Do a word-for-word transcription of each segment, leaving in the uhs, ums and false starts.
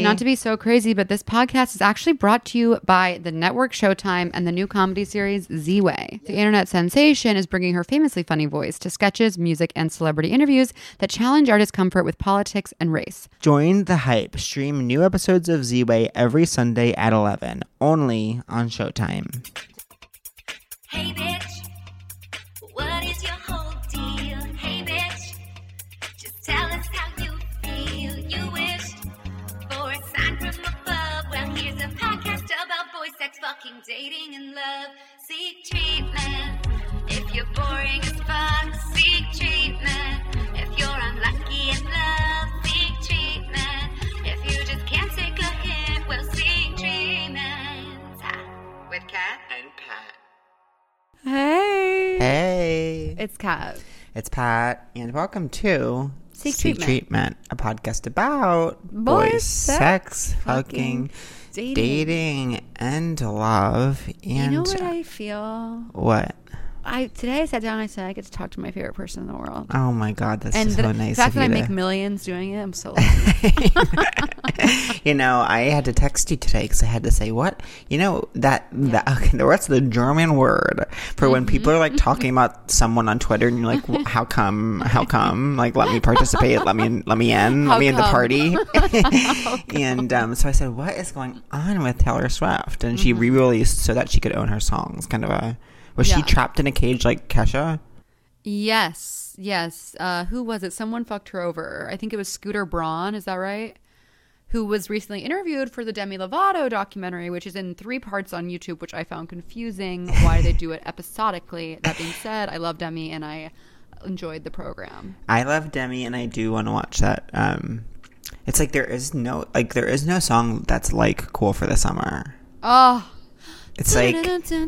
not to be so crazy, but this podcast is actually brought to you by the network Showtime and the new comedy series Z-Way. The internet sensation is bringing her famously funny voice to sketches, music, and celebrity interviews that challenge our discomfort with politics and race. Join the hype. Stream new episodes of Z-Way every Sunday at eleven, only on Showtime. Hey bitch, what is your whole deal? Hey bitch, just tell us how you feel. You wished for a sign from above. Well, here's a podcast about boy sex, fucking, dating, and love. Seek treatment if you're boring as fuck. Seek treatment if you're unlucky in love. Seek treatment if you just can't take a hint. Well, seek treatment. Ha. With Kat and Pat. Hey. Hey. It's Kat. It's Pat, and welcome to Seek, Seek Treatment. Treatment, a podcast about Boys, boys, sex, sex, fucking, dating. dating, and love. And You know what I feel? what? I today I sat down and I said I get to talk to my favorite person in the world. Oh my God, that's And so the nice fact of that I you make to- millions doing it, I'm so lucky. You know, I had to text you today because I had to say, what? You know, that, that okay, what's the German word for when people are like talking about someone on Twitter and you're like, "Wh- how come? How come? Like, let me participate. Let me, let me in. How Let me in the come? party. And um, so I said, what is going on with Taylor Swift? And she re-released so that she could own her songs. Kind of a, was Yeah. she trapped in a cage like Kesha? Yes, yes. Uh, who was it? Someone fucked her over. I think it was Scooter Braun. Is that right? Who was recently interviewed for the Demi Lovato documentary, which is in three parts on YouTube, which I found confusing. Why they do it episodically? That being said, I love Demi and I enjoyed the program. I love Demi, and I do want to watch that. Um, it's like there is no like there is no song that's like Cool for the Summer. Oh, It's like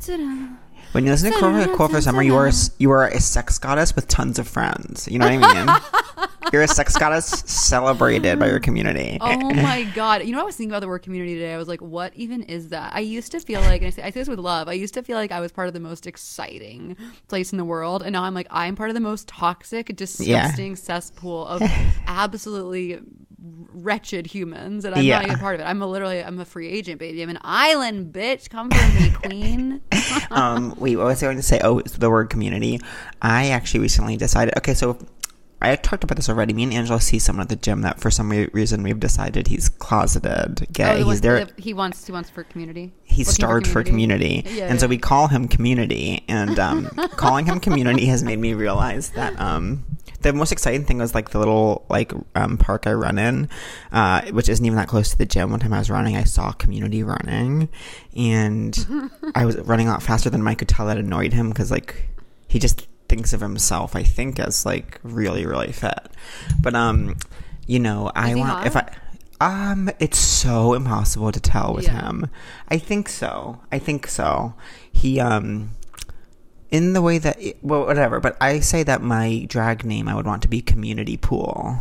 when you listen to Cool for, cool for Summer, you are a, s- you are a sex goddess with tons of friends. You know what I mean? You're a sex goddess celebrated by your community. Oh my God. You know, I was thinking about the word community today. I was like, what even is that? I used to feel like, and I say, I say this with love, I used to feel like I was part of the most exciting place in the world. And now I'm like, I'm part of the most toxic, disgusting Yeah. cesspool of absolutely wretched humans. And I'm Yeah. not even part of it. I'm a literally, I'm a free agent, baby. I'm an island bitch. Come for me, queen. um, wait, what was I going to say? Oh, it's the word community. I actually recently decided. Okay, so I talked about this already. Me and Angela see someone at the gym that for some re- reason we've decided he's closeted gay. Oh, the he's one- there. the- he wants, he wants for community. He's Looking starved for community, Yeah, and so yeah. we call him Community. And um, calling him Community has made me realize that um, the most exciting thing was like the little like um, park I run in, uh, which isn't even that close to the gym. One time I was running, I saw Community running, and I was running a lot faster than Mike could tell. That annoyed him because like he just thinks of himself, I think, as like really really fit. But um, you know, I Is he want hot? if I. Um, it's so impossible to tell with Yeah. him. I think so. I think so. He, um, in the way that, it, well, whatever, but I say that my drag name I would want to be Community Pool.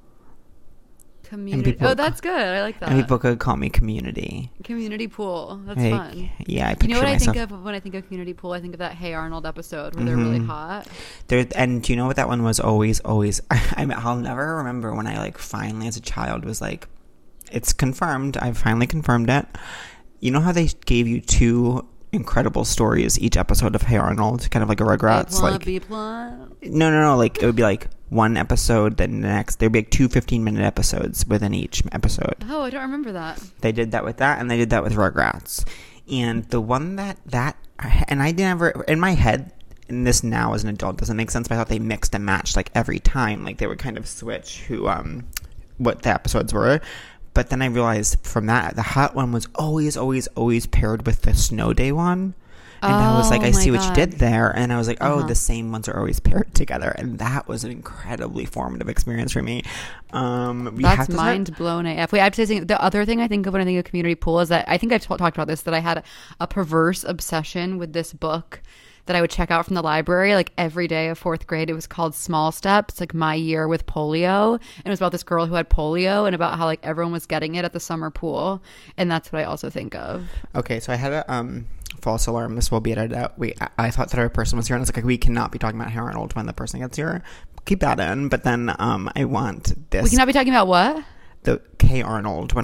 Community. people- Oh, that's good. I like that. And people could call me Community. Community pool. That's Like, fun. yeah, I You picture know what I myself. think of when I think of community pool? I think of that Hey Arnold episode where they're really Mhm. hot. There, and do you know what that one was always, always, I mean, I'll never remember when I, like, finally as a child was like, it's confirmed. I've finally confirmed it. You know how they gave you two incredible stories each episode of Hey Arnold? Kind of like a Rugrats. A-plot, Like, B-plot. no, no, no. Like, it would be like one episode, then the next. There'd be like two fifteen-minute episodes within each episode. Oh, I don't remember that. They did that with that, and they did that with Rugrats. And the one that, that, and I never, in my head, and this now as an adult doesn't make sense, but I thought they mixed and matched like every time. Like they would kind of switch who, um, what the episodes were. But then I realized from that, the hot one was always, always, always paired with the snow day one. And I was like, Oh I my see what you God. did there. And I was like, oh, Uh-huh. the same ones are always paired together. And that was an incredibly formative experience for me. Um, we have That's to start- mind blown A F. Wait, I have to say, the other thing I think of when I think of community pool is that I think I've t- talked about this, that I had a perverse obsession with this book that I would check out from the library like every day of fourth grade. It was called Small Steps, like my year with polio. And it was about this girl who had polio and about how like everyone was getting it at the summer pool. And that's what I also think of. Okay, so I had a um, false alarm. This will be edited out. Wait, I, I thought that our person was here, and I was like, we cannot be talking about Hey Arnold when the person gets here. Keep that in. But then um, I want this. We cannot be talking about what? the Hey Arnold when our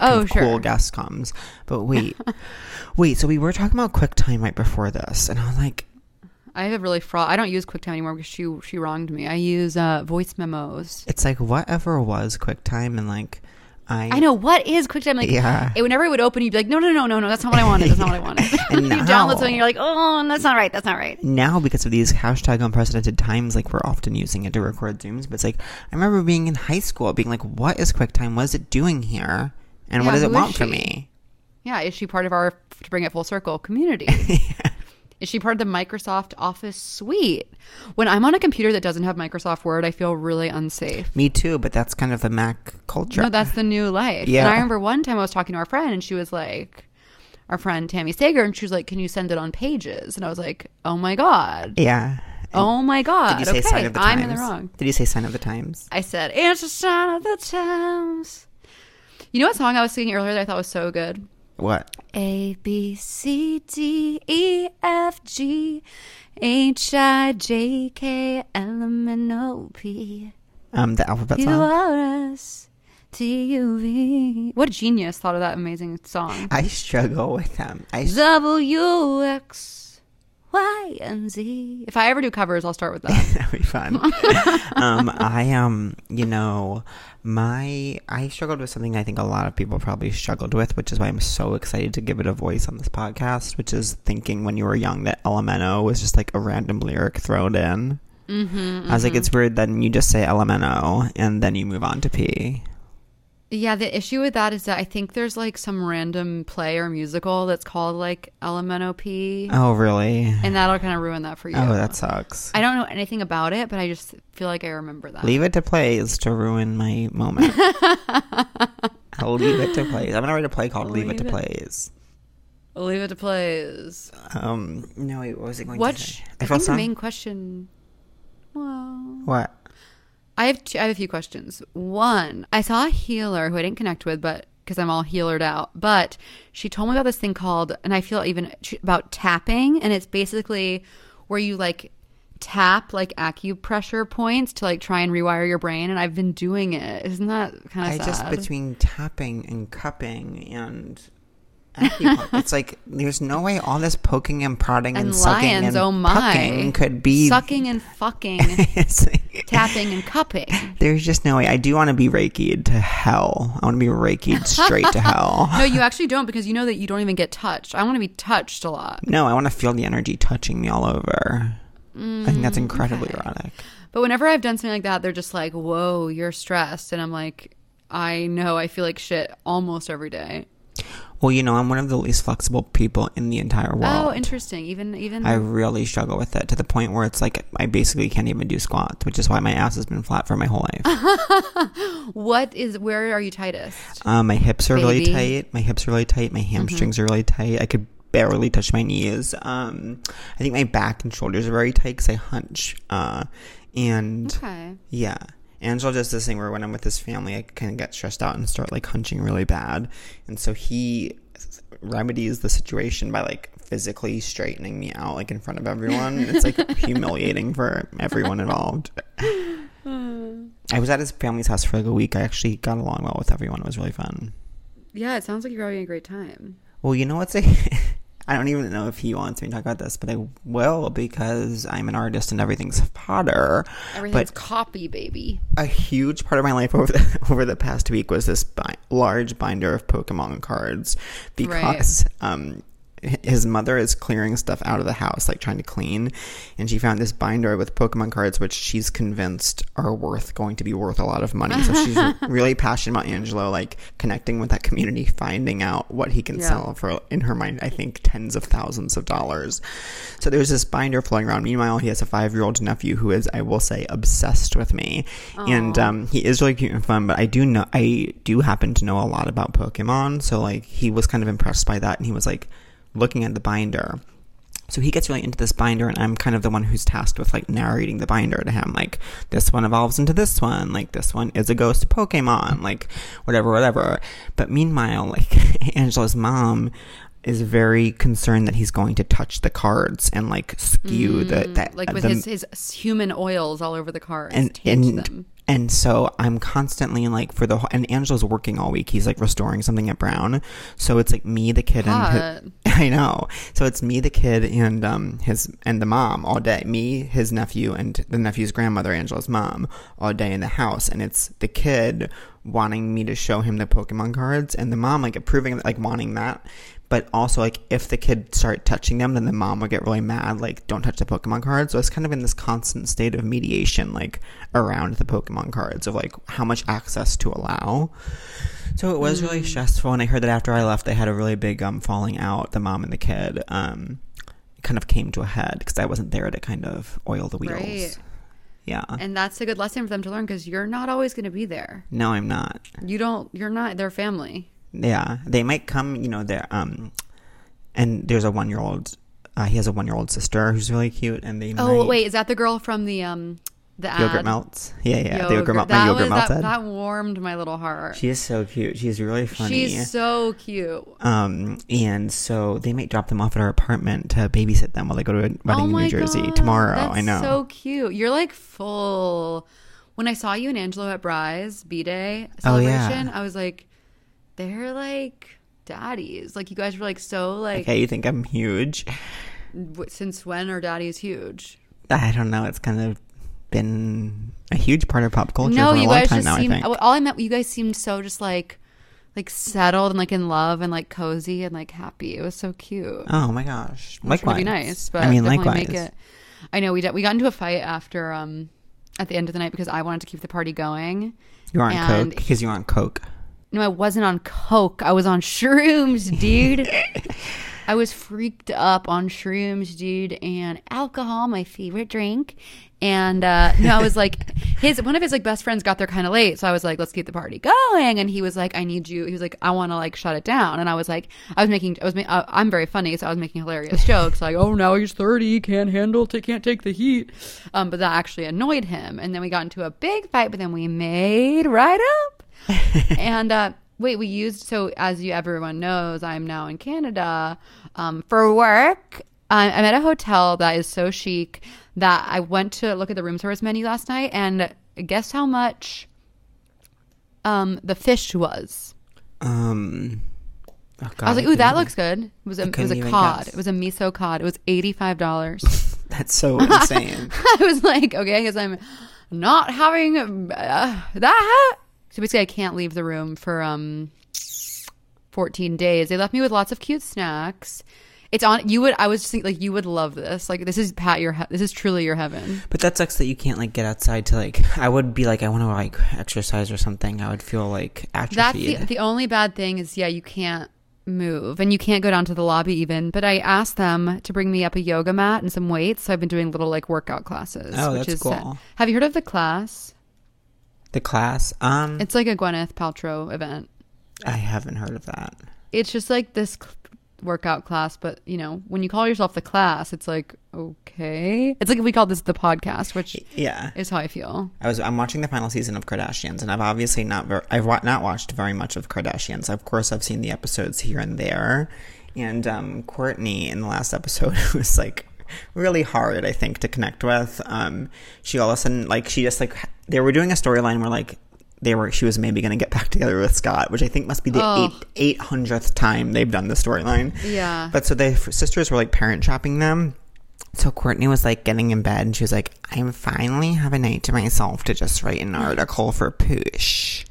Oh, of sure. cool guest comes. But wait, wait. So we were talking about QuickTime right before this, and I was like, I have a really fraud. I don't use QuickTime anymore because she she wronged me. I use uh, voice memos. it's like whatever was QuickTime, and like I, I know what is QuickTime. Like, Yeah. it, whenever it would open, you'd be like, no, no, no, no, no, that's not what I wanted. That's not what I wanted. And you now- download something, and you're like, oh, that's not right. That's not right. now because of these hashtag unprecedented times, like we're often using it to record Zooms. But it's like I remember being in high school, being like, what is QuickTime? What is it doing here? And what Yeah, does it who is want from she? me? Yeah, is she part of our, to bring it full circle, community? Is she part of the Microsoft Office suite? When I'm on a computer that doesn't have Microsoft Word, I feel really unsafe. Me too, but that's kind of the Mac culture. No, that's the new life. Yeah. And I remember one time I was talking to our friend, and she was like, our friend Tammy Sager, and she was like, can you send it on Pages? And I was like, oh my God. yeah. Oh my God. Did you say okay, sign of the I'm times? in the wrong. Did you say sign of the times? I said, it's a sign of the times. You know what song I was singing earlier that I thought was so good? What? A, B, C, D, E, F, G, H, I, J, K, L, M, N, O, P, Um, the alphabet Q, song. R, S, T, U, V. What a genius thought of that amazing song. I struggle with them. I s- W, X, Y, and Z. If I ever do covers, I'll start with that. That'd be fun. um, I um, you know, my I struggled with something I think a lot of people probably struggled with, which is why I'm so excited to give it a voice on this podcast. Which is thinking when you were young that L M N O was just like a random lyric thrown in. Mm-hmm, I was like, it's weird. Then you just say L M N O and then you move on to P. Yeah, the issue with that is that I think there's like some random play or musical that's called like L M N O P. Oh, really? And that'll kind of ruin that for you. Oh, that sucks. I don't know anything about it, but I just feel like I remember that. Leave it to plays to ruin my moment. I'll leave it to plays. I'm gonna write a play called Leave, It to Leave it. Plays. Leave it to plays. Um, no, wait, what was it going What? to say? I feel think the some- main question. Well, What? I have two, I have a few questions. One, I saw a healer who I didn't connect with, but because I'm all healered out. But she told me about this thing called, and I feel even about tapping, and it's basically where you like tap like acupressure points to like try and rewire your brain. And I've been doing it. Isn't that kind I of sad? just between tapping and cupping and acupuncture, it's like there's no way all this poking and prodding and, and sucking lions, and oh my, pucking could be sucking and fucking, It's like- tapping and cupping. There's just no way. I do want to be Reiki'd to hell. I want to be Reiki'd straight to hell. No, you actually don't, because you know that you don't even get touched. I want to be touched a lot. No, I want to feel the energy touching me all over. I think that's incredibly okay. erotic. But whenever I've done something like that, they're just like, whoa, you're stressed. And I'm like, I know, I feel like shit almost every day. Well, you know, I'm one of the least flexible people in the entire world. Oh, interesting. Even, even. I really struggle with it to the point where it's like I basically can't even do squats, which is why my ass has been flat for my whole life. What is, where are you tightest? Um, my hips are really Baby. tight. My hips are really tight. My hamstrings are really tight. I could barely touch my knees. Um, I think my back and shoulders are very tight because I hunch. Uh, and Okay. yeah. Angela does this thing where when I'm with his family, I kind of get stressed out and start like hunching really bad. And so he remedies the situation by like physically straightening me out like in front of everyone. It's like humiliating for everyone involved. I was at his family's house for like a week. I actually got along well with everyone. It was really fun. Yeah, it sounds like you're having a great time. Well, you know what's a... I don't even know if he wants me to talk about this, but I will because I'm an artist and everything's fodder. Everything's But copy, baby. a huge part of my life over the over the past week was this bi- large binder of Pokemon cards because um, his mother is clearing stuff out of the house, like trying to clean, and she found this binder with Pokemon cards, which she's convinced are worth going to be worth a lot of money. So she's really passionate about Angelo, like connecting with that community, finding out what he can Yeah. sell for, in her mind, I think tens of thousands of dollars. So there's this binder floating around. Meanwhile, he has a five-year-old nephew who is, I will say, obsessed with me, and um, he is really cute and fun. But I do know, I do happen to know a lot about Pokemon, so like he was kind of impressed by that, and he was like looking at the binder. So he gets really into this binder, and I'm kind of the one who's tasked with like narrating the binder to him, like this one evolves into this one, like this one is a ghost Pokemon, like whatever whatever. But meanwhile, like Angela's mom is very concerned that he's going to touch the cards and like skew the that Like with the, his, his human oils all over the cards. and to hinge and them. And so I'm constantly like for the whole, and Angela's working all week. He's like restoring something at Brown. So it's like me, the kid, Hot. and his, I know. So it's me, the kid, and um his and the mom all day. Me, his nephew, and the nephew's grandmother, Angela's mom, all day in the house. And it's the kid wanting me to show him the Pokemon cards, and the mom like approving, like wanting that. But also, like, if the kid start touching them, then the mom would get really mad, like, don't touch the Pokemon cards. So it's kind of in this constant state of mediation, like, around the Pokemon cards of, like, how much access to allow. So it was mm. really stressful. And I heard that after I left, they had a really big um falling out, the mom and the kid. Um, it kind of came to a head because I wasn't there to kind of oil the wheels. Right. Yeah. And that's a good lesson for them to learn because you're not always going to be there. No, I'm not. You don't, you're not their family. Yeah, they might come, you know, they're, um, and there's a one-year-old, uh, he has a one-year-old sister who's really cute, and they Oh, might, wait, is that the girl from the, um, the ad? Yogurt Melts? Yeah, yeah, Yogurt. the yogurt, melt, that my yogurt was, melted. that, that warmed my little heart. She is so cute. She's really funny. She's so cute. Um, and so they might drop them off at our apartment to babysit them while they go to a wedding Oh in my New Jersey God, tomorrow. That's I know. so cute. You're like full. When I saw you and Angelo at Bry's B-Day Oh, celebration, yeah. I was like, they're like daddies. Like you guys were like so like. Okay, you think I'm huge? w- Since when are daddies huge? I don't know. It's kind of been a huge part of pop culture No, for a you long guys time just now, seemed. I think. All I meant, you guys seemed so just like, like settled and like in love and like cozy and like happy. It was so cute. Oh my gosh. Which Likewise. would be nice, but I mean, definitely likewise. make it. I know we did, we got into a fight after um at the end of the night because I wanted to keep the party going. You were on and- Coke because you were on Coke. No, I wasn't on coke. I was on shrooms, dude. I was freaked up on shrooms, dude, and alcohol, my favorite drink. And uh, no, I was like, his one of his like best friends got there kind of late, so I was like, let's keep the party going. And he was like, I need you. He was like, I want to like shut it down. And I was like, I was making, I was, ma- I, I'm very funny, so I was making hilarious jokes like, oh, now he's thirty, can't handle, t- can't take the heat. Um, but that actually annoyed him. And then we got into a big fight, but then we made right up. and uh, wait, we used, so as you everyone knows, I'm now in Canada um, for work. I, I'm at a hotel that is so chic that I went to look at the room service menu last night, and guess how much um, the fish was? Um, oh God, I was like, ooh, couldn't that even- looks good. It was a, I it was couldn't a even cod. guess. It was a miso cod. It was eighty-five dollars. That's so insane. I was like, okay, because I'm not having uh, that. So basically, I can't leave the room for um fourteen days. They left me with lots of cute snacks. It's on. You would. I was just thinking, like, you would love this. Like, this is Pat. Your. He- this is truly your heaven. But that sucks that you can't like get outside to like. I would be like, I want to like exercise or something. I would feel like atrophied. That's the the only bad thing is, yeah, you can't move and you can't go down to the lobby even. But I asked them to bring me up a yoga mat and some weights. So I've been doing little like workout classes. Oh, which that's is cool. Have you heard of the class? The class. Um, It's like a Gwyneth Paltrow event. I haven't heard of that. It's just like this cl- workout class, but you know, when you call yourself the class, it's like, okay. It's like if we call this the podcast, which Yeah. is how I feel. I was. I'm watching the final season of Kardashians, and I've obviously not. Ver- I've wa- not watched very much of Kardashians. Of course, I've seen the episodes here and there. And um, Courtney in the last episode was like really hard, I think, to connect with. Um, she all of a sudden, like, she just like they were doing a storyline where like they were she was maybe going to get back together with Scott, which I think must be the Oh. eight eight hundredth time they've done the storyline. Yeah. But so the sisters were like parent shopping them. So Courtney was like getting in bed and she was like, I'm finally have a night to myself to just write an article for Poosh.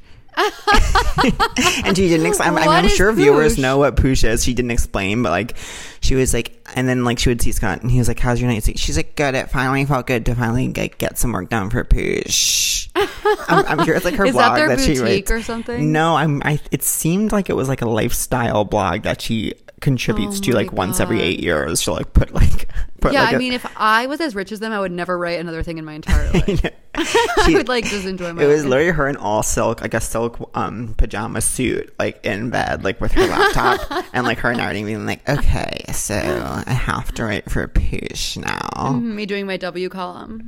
And she didn't explain. I'm, What I'm is sure viewers Poosh? know what Poosh is. She didn't explain, but like she was like, and then like she would see Scott and he was like, how's your night? She's like, good. It finally felt good to finally like, get some work done for Poosh. I'm, I'm sure it's like her Is that blog their that, she boutique writes or something? No, I'm. I. It seemed like it was like a lifestyle blog that she contributes Oh to my like once every God. eight years. She'll like put like. Put, Yeah, like, I a- mean, if I was as rich as them, I would never write another thing in my entire life. I She- would like just enjoy my It was life. literally her in all silk, like a silk um pajama suit, like in bed, like with her laptop, and like her narrating being like, okay, so I have to write for Poosh now. Me doing my W column.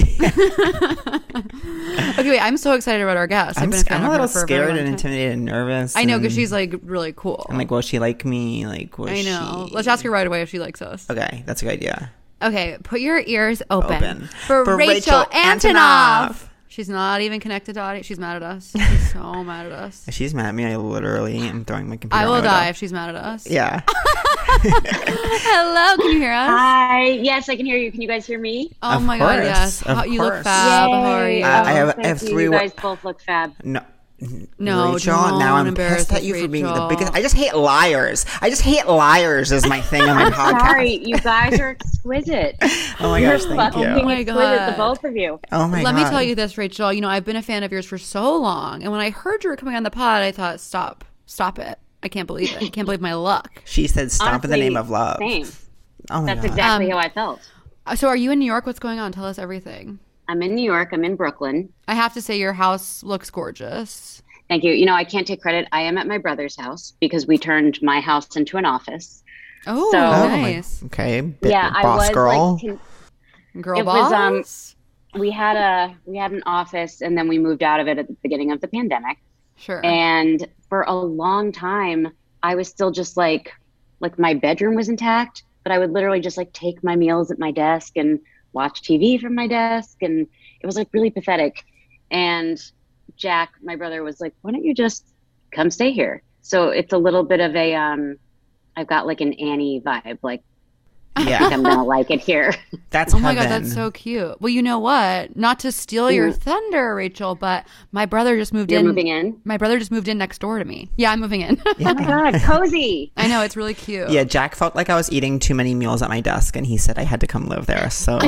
Okay, wait, I'm so excited about our guest. I've I'm, been a sc- fan I'm a of her little for a very scared long and time. intimidated and nervous. I know, because and she's like really cool. I'm like, will she like me? Like, will I know. she? Let's ask her right away if she likes us. Okay, that's a good idea. Okay, put your ears open, Open. For, For Rachel, Rachel Antonoff. Antonoff. She's She's not even connected to audio. She's mad at us. She's so mad at us. If she's mad at me, I literally am throwing my computer I will out. die if she's mad at us. Yeah. Hello, can you hear us? Hi. Yes, I can hear you. Can you guys hear me? Oh Of my god, course, yes. of How, you look course. fab. How are Yay. you? Uh, I have- thank I have you. three You wa- guys both look fab. No. No, Rachel, don't now I'm embarrass pissed at us, you for being the Rachel. biggest. I just hate liars. I just hate liars is my thing on my podcast. Sorry, you guys are exquisite. Oh my You're gosh, thank fucking you. Oh my exquisite, God. the both of you. Oh my Let god. me tell you this, Rachel. You know, I've been a fan of yours for so long. And when I heard you were coming on the pod, I thought, stop. Stop it. I can't believe it. I can't believe my luck. She said, "Stop in the Honestly, name of love." Same. Oh my That's god. exactly Um, how I felt. Uh, So are you in New York? What's going on? Tell us everything. I'm in New York. I'm in Brooklyn. I have to say your house looks gorgeous. Thank you. You know, I can't take credit. I am at my brother's house because we turned my house into an office. Oh, So- Oh my- nice. okay. Bit, yeah, I boss was girl. like, con- Girl It was, um, boss? we had a we had an office, and then we moved out of it at the beginning of the pandemic. Sure. And for a long time, I was still just like, like my bedroom was intact, but I would literally just like take my meals at my desk and watch T V from my desk. And it was like really pathetic. And Jack, my brother, was like, why don't you just come stay here? So it's a little bit of a, um, I've got like an Annie vibe. Like, I think yeah, I'm going to like it here. that's Oh my heaven. god, that's so cute. Well, you know what? Not to steal your thunder, Rachel, but my brother just moved You're in. moving in? My brother just moved in next door to me. Yeah, I'm moving in. Oh my God, cozy. I know, it's really cute. Yeah, Jack felt like I was eating too many meals at my desk, and he said I had to come live there. So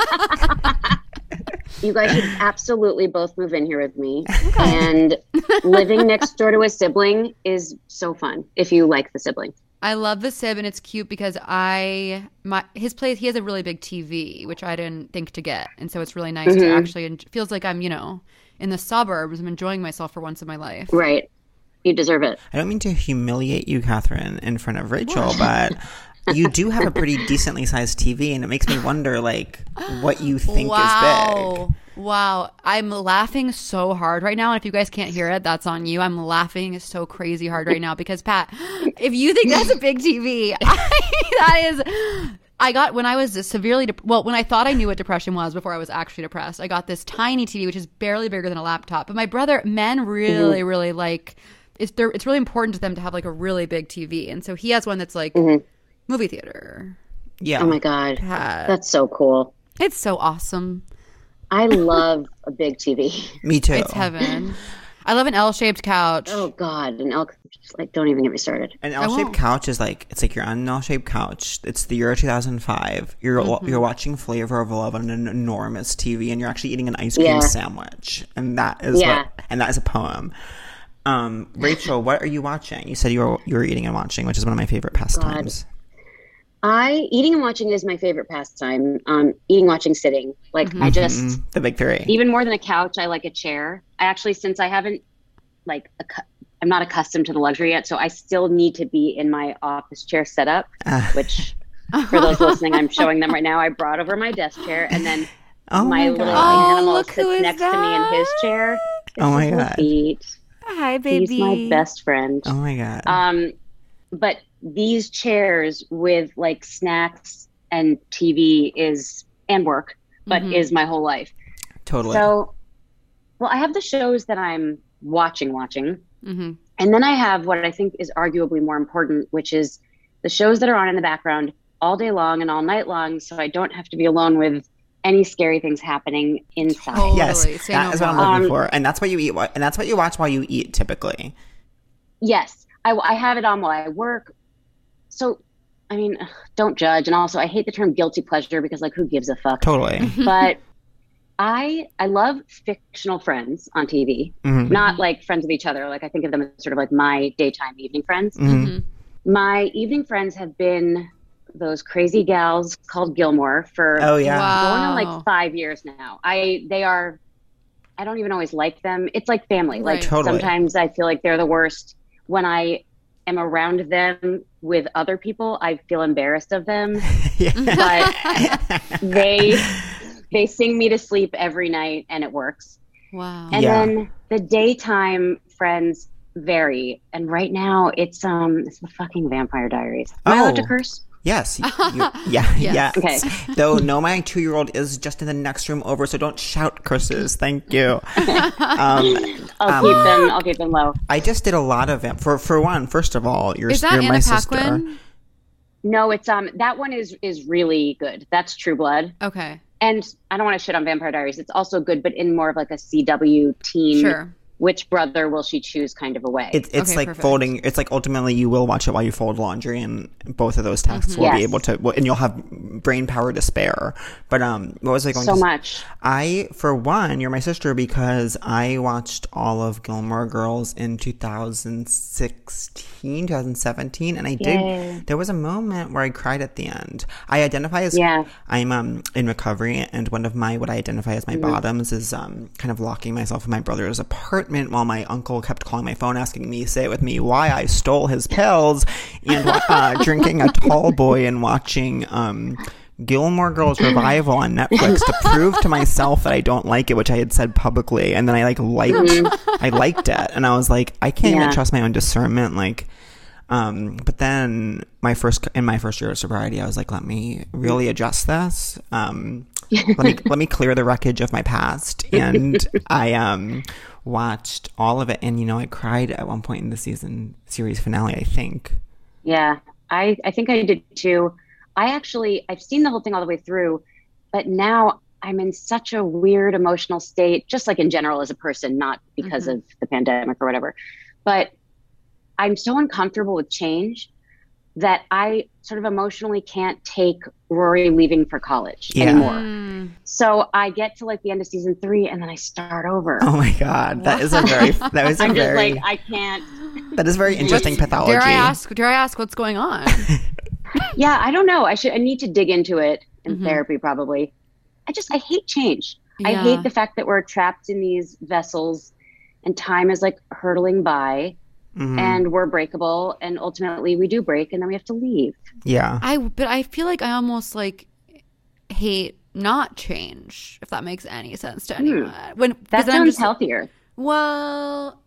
You guys should absolutely both move in here with me. And living next door to a sibling is so fun if you like the sibling. I love the Sib, and it's cute because I my his place he has a really big T V, which I didn't think to get, and so it's really nice to Mm-hmm. actually. It feels like I'm you know in the suburbs. I'm enjoying myself for once in my life. Right. You deserve it. I don't mean to humiliate you, Catherine, in front of Rachel, but you do have a pretty decently sized T V, and it makes me wonder, like, what you think is big. Wow. I'm laughing so hard right now. And if you guys can't hear it, that's on you. I'm laughing so crazy hard right now because, Pat, if you think that's a big T V, I, that is. I got, when I was severely, dep- well, when I thought I knew what depression was before I was actually depressed, I got this tiny T V, which is barely bigger than a laptop. But my brother, men really, Mm-hmm. really like, it's, they're- it's really important to them to have like a really big T V. And so he has one that's like Mm-hmm. movie theater. Yeah. Oh my God. Pat. That's so cool. It's so awesome. I love a big T V. Me too. It's heaven. I love an L-shaped couch. Oh God. And elk, just like, don't even get me started. An won't. L-shaped couch is like, it's like you're on an L-shaped couch. It's the year two thousand five. You're Mm-hmm. you're watching Flavor of Love on an enormous T V, and you're actually eating an ice cream Yeah. sandwich, and that is Yeah. what, and that is a poem. Um, Rachel, what are you watching? You said you were you were eating and watching, which is one of my favorite pastimes. I eating and watching is my favorite pastime. Um, eating, watching, sitting. Like I just Mm, the big three. even more than a couch, I like a chair. I actually, since I haven't like accu- I'm not accustomed to the luxury yet, so I still need to be in my office chair setup. Ah. Which, for those listening, I'm showing them right now. I brought over my desk chair, and then Oh my my little God. Oh, animal look who sits is next to me in his chair. Oh my Little God. feet. Hi, He's my best friend. Oh my god. Um, but these chairs with like snacks and T V is and work, but Mhm. is my whole life. totally. So, well, I have the shows that I'm watching, watching, Mm-hmm. and then I have what I think is arguably more important, which is the shows that are on in the background all day long and all night long, so I don't have to be alone with any scary things happening inside. Totally. yes, Say that no is what I'm more. looking Um, for, and that's what you eat. wh- And that's what you watch while you eat, typically. Yes, I, I have it on while I work. So, I mean, ugh, don't judge. And also, I hate the term guilty pleasure because, like, who gives a fuck? Totally. But I I love fictional friends on T V. Mhm. Not like friends of each other. Like, I think of them as sort of like my daytime evening friends. Mhm. My evening friends have been those crazy gals called Gilmore for Oh yeah. going on Wow. like five years now. I they are I don't even always like them. It's like family. Like Right. Totally. sometimes I feel like they're the worst. When I am around them with other people, I feel embarrassed of them. Yeah. But they they sing me to sleep every night and it works. Wow. And Yeah. then the daytime friends vary. And right now it's um it's the fucking Vampire Diaries. Am I allowed to Oh. curse? Yes. You, you- yeah. Yes. Yes. Okay. Though, no, my two-year-old is just in the next room over, so don't shout curses. Thank you. Um, I'll um, keep them. I'll keep them low. I just did a lot of it. For for one, first of all, you're, Is that you're my Anna sister. Paquin? No, it's um that one is is really good. That's True Blood. Okay. And I don't want to shit on Vampire Diaries. It's also good, but in more of like a C W teen. Sure. Which brother will she choose kind of a way. It's it's Okay, like perfect. folding. It's like ultimately you will watch it while you fold laundry, and both of those tasks will be Yes. able to. well, And you'll have brain power to spare. But um, what was I going so to? much. I, for one, you're my sister because I watched all of Gilmore Girls in two thousand sixteen, twenty seventeen, and I did. Yay. There was a moment where I cried at the end. I identify as Yeah. I'm um in recovery, and one of my what I identify as my Mm-hmm. bottoms is um kind of locking myself in my brother's apartment while my uncle kept calling my phone asking me, say it with me, why I stole his pills, and uh, drinking a tall boy and watching um. Gilmore Girls revival on Netflix to prove to myself that I don't like it, which I had said publicly, and then I like liked, I liked it, and I was like, I can't Yeah. even trust my own discernment, like, um, but then my first in my first year of sobriety, I was like, let me really adjust this, um, let me let me clear the wreckage of my past, and I um watched all of it, and you know, I cried at one point in the season series finale, I think. Yeah. I, I think I did too. I actually, I've seen the whole thing all the way through, but now I'm in such a weird emotional state, just like in general as a person, not because Mhm. of the pandemic or whatever. But I'm so uncomfortable with change that I sort of emotionally can't take Rory leaving for college Yeah. anymore. Mm. So I get to like the end of season three and then I start over. Oh my god, that is a very that is a I'm just very like, I can't. that is very interesting What's- pathology. Dare I ask? Dare I ask what's going on? Yeah, I don't know. I should, I need to dig into it in Mhm. therapy probably. I just, I hate change. I Yeah. hate the fact that we're trapped in these vessels and time is like hurtling by Mhm. and we're breakable and ultimately we do break and then we have to leave. Yeah. I but I feel like I almost like hate not change, if that makes any sense to anyone. When 'cause That then I'm sounds just- healthier. Well,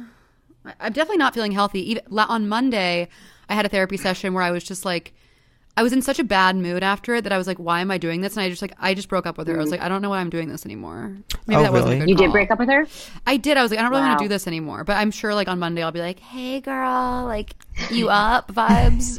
I- I'm definitely not feeling healthy. Even la- on Monday, I had a therapy session where I was just like, I was in such a bad mood after it that I was like, why am I doing this? And I just like, I just broke up with her. I was like, I don't know why I'm doing this anymore. Maybe Oh, that wasn't a really? good You did call. break up with her? I did. I was like, I don't really want Wow. to do this anymore. But I'm sure like on Monday I'll be like, hey girl, like you up vibes.